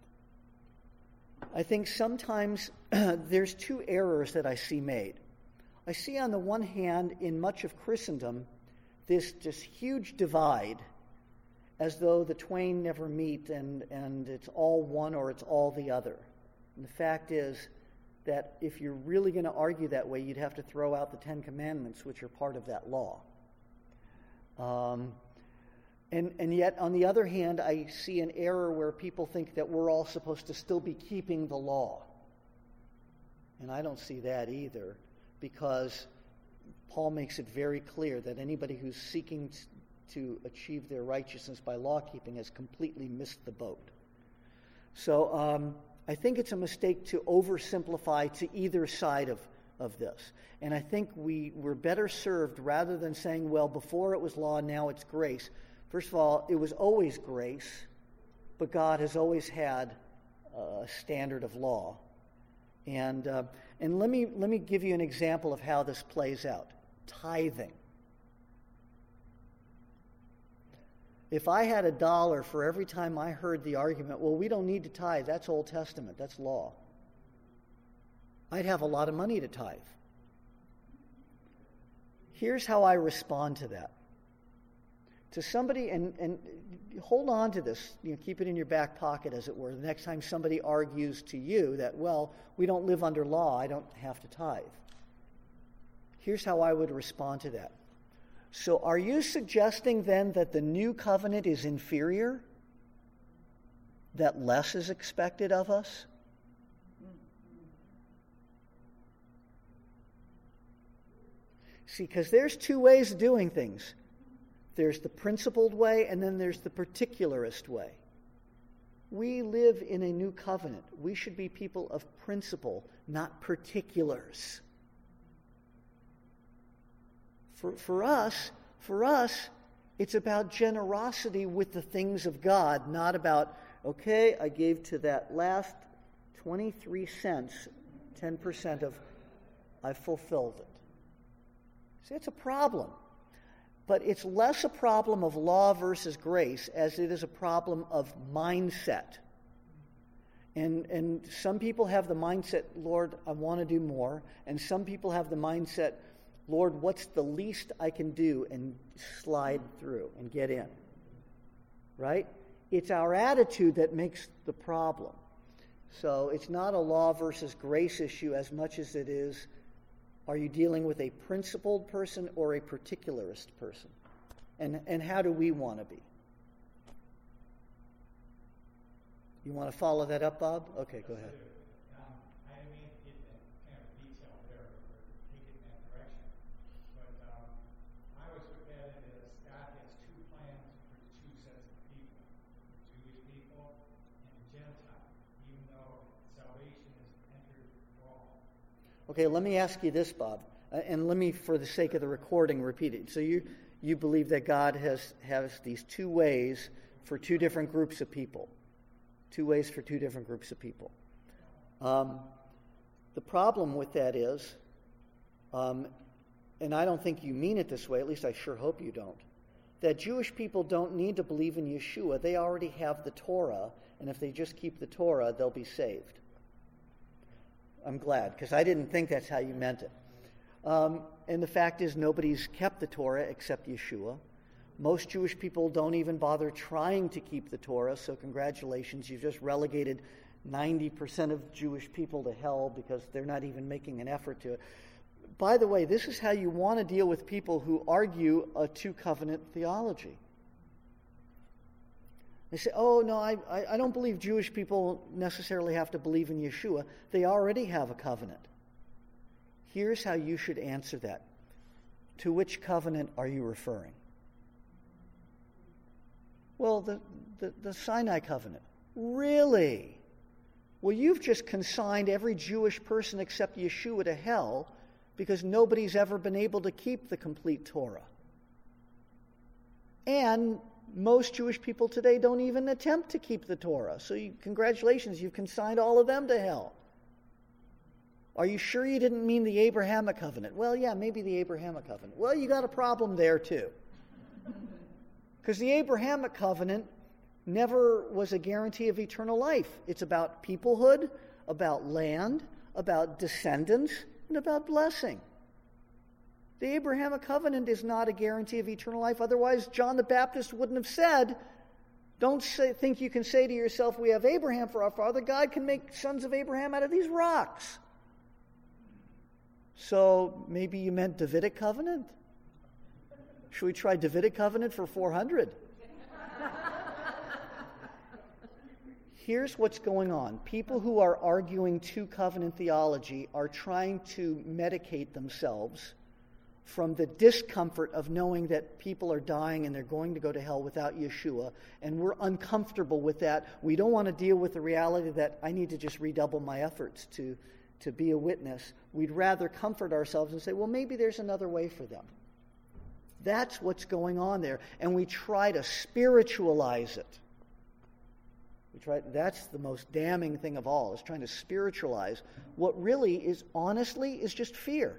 I think sometimes there's two errors that I see made. I see on the one hand in much of Christendom this, this huge divide, as though the twain never meet and, and it's all one or it's all the other. And the fact is that if you're really going to argue that way, you'd have to throw out the Ten Commandments, which are part of that law. Um, and, and yet, on the other hand, I see an error where people think that we're all supposed to still be keeping the law. And I don't see that either, because Paul makes it very clear that anybody who's seeking t- to achieve their righteousness by law-keeping has completely missed the boat. So um, I think it's a mistake to oversimplify to either side of, of this. And I think we, we're better served, rather than saying, well, before it was law, now it's grace. First of all, it was always grace, but God has always had a standard of law. And uh, and let me let me give you an example of how this plays out. Tithing. If I had a dollar for every time I heard the argument, well, we don't need to tithe, that's Old Testament, that's law, I'd have a lot of money to tithe. Here's how I respond to that. To somebody, and, and hold on to this, you know, keep it in your back pocket, as it were, the next time somebody argues to you that, well, we don't live under law, I don't have to tithe. Here's how I would respond to that. So are you suggesting then that the new covenant is inferior? That less is expected of us? See, because there's two ways of doing things. There's the principled way, and then there's the particularist way. We live in a new covenant. We should be people of principle, not particulars. For, for us, for us, it's about generosity with the things of God, not about, okay, I gave to that last twenty-three cents, ten percent of, I fulfilled it. See, it's a problem. But it's less a problem of law versus grace as it is a problem of mindset. And and some people have the mindset, Lord, I want to do more. And some people have the mindset, Lord, what's the least I can do, and slide through and get in. Right? It's our attitude that makes the problem. So it's not a law versus grace issue as much as it is, are you dealing with a principled person or a particularist person? And and how do we want to be? You want to follow that up, Bob? Okay, go ahead. Um, I didn't mean to get that kind of detail there or take it in that direction. But um, I always look at it as God has two plans for two sets of people, the Jewish people and the Gentile, even though salvation is entered for all. Okay, let me ask you this, Bob, uh, and let me, for the sake of the recording, repeat it. So you you believe that God has has these two ways for two different groups of people, two ways for two different groups of people. Um, the problem with that is, um, and I don't think you mean it this way, at least I sure hope you don't, that Jewish people don't need to believe in Yeshua. They already have the Torah, and if they just keep the Torah, they'll be saved. I'm glad, because I didn't think that's how you meant it. Um, and the fact is, nobody's kept the Torah except Yeshua. Most Jewish people don't even bother trying to keep the Torah, so congratulations, you've just relegated ninety percent of Jewish people to hell because they're not even making an effort to it. By the way, this is how you want to deal with people who argue a two-covenant theology. They say, oh, no, I, I don't believe Jewish people necessarily have to believe in Yeshua. They already have a covenant. Here's how you should answer that. To which covenant are you referring? Well, the, the, the Sinai covenant. Really? Well, you've just consigned every Jewish person except Yeshua to hell because nobody's ever been able to keep the complete Torah. And most Jewish people today don't even attempt to keep the Torah. So you, congratulations, you've consigned all of them to hell. Are you sure you didn't mean the Abrahamic covenant? Well, yeah, maybe the Abrahamic covenant. Well, you got a problem there too. Because the Abrahamic covenant never was a guarantee of eternal life. It's about peoplehood, about land, about descendants, and about blessing. The Abrahamic covenant is not a guarantee of eternal life. Otherwise, John the Baptist wouldn't have said, don't say, think you can say to yourself, we have Abraham for our father. God can make sons of Abraham out of these rocks. So maybe you meant Davidic covenant? Should we try Davidic covenant for four hundred? Here's what's going on. People who are arguing two-covenant theology are trying to medicate themselves from the discomfort of knowing that people are dying and they're going to go to hell without Yeshua, and we're uncomfortable with that. We don't want to deal with the reality that I need to just redouble my efforts to, to be a witness. We'd rather comfort ourselves and say, well, maybe there's another way for them. That's what's going on there. And we try to spiritualize it. We try, that's the most damning thing of all, is trying to spiritualize what really is, honestly, is just fear.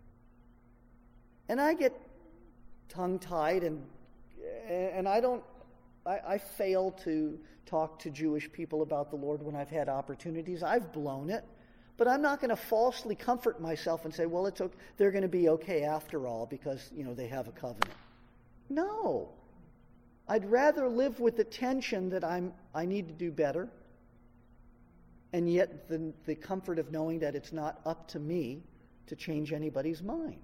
And I get tongue-tied, and and I don't, I, I fail to talk to Jewish people about the Lord when I've had opportunities. I've blown it. But I'm not going to falsely comfort myself and say, well, it's okay, they're going to be okay after all because, you know, they have a covenant. No. I'd rather live with the tension that I'm I need to do better, and yet the, the comfort of knowing that it's not up to me to change anybody's mind.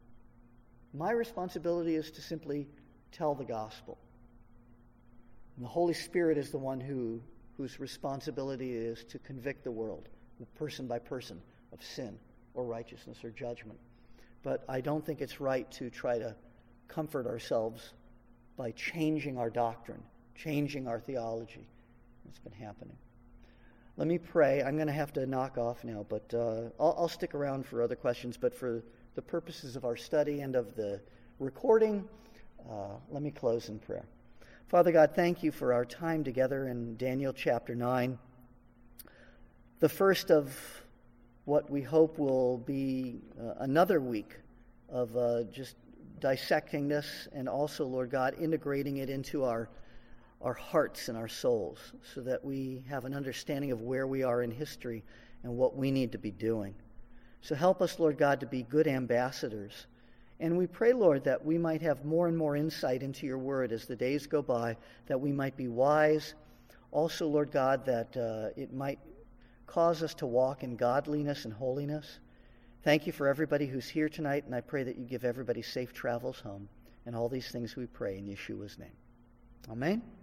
My responsibility is to simply tell the gospel. And the Holy Spirit is the one who whose responsibility is to convict the world, person by person, of sin or righteousness or judgment. But I don't think it's right to try to comfort ourselves by changing our doctrine, changing our theology. It's been happening. Let me pray. I'm going to have to knock off now, but uh, I'll, I'll stick around for other questions. But for the purposes of our study and of the recording, uh, let me close in prayer. Father God, thank you for our time together in Daniel chapter nine. The first of what we hope will be uh, another week of uh, just dissecting this, and also, Lord God, integrating it into our our hearts and our souls so that we have an understanding of where we are in history and what we need to be doing. So help us, Lord God, to be good ambassadors. And we pray, Lord, that we might have more and more insight into your word as the days go by, that we might be wise. Also, Lord God, that uh, it might cause us to walk in godliness and holiness. Thank you for everybody who's here tonight, and I pray that you give everybody safe travels home. And all these things we pray in Yeshua's name. Amen.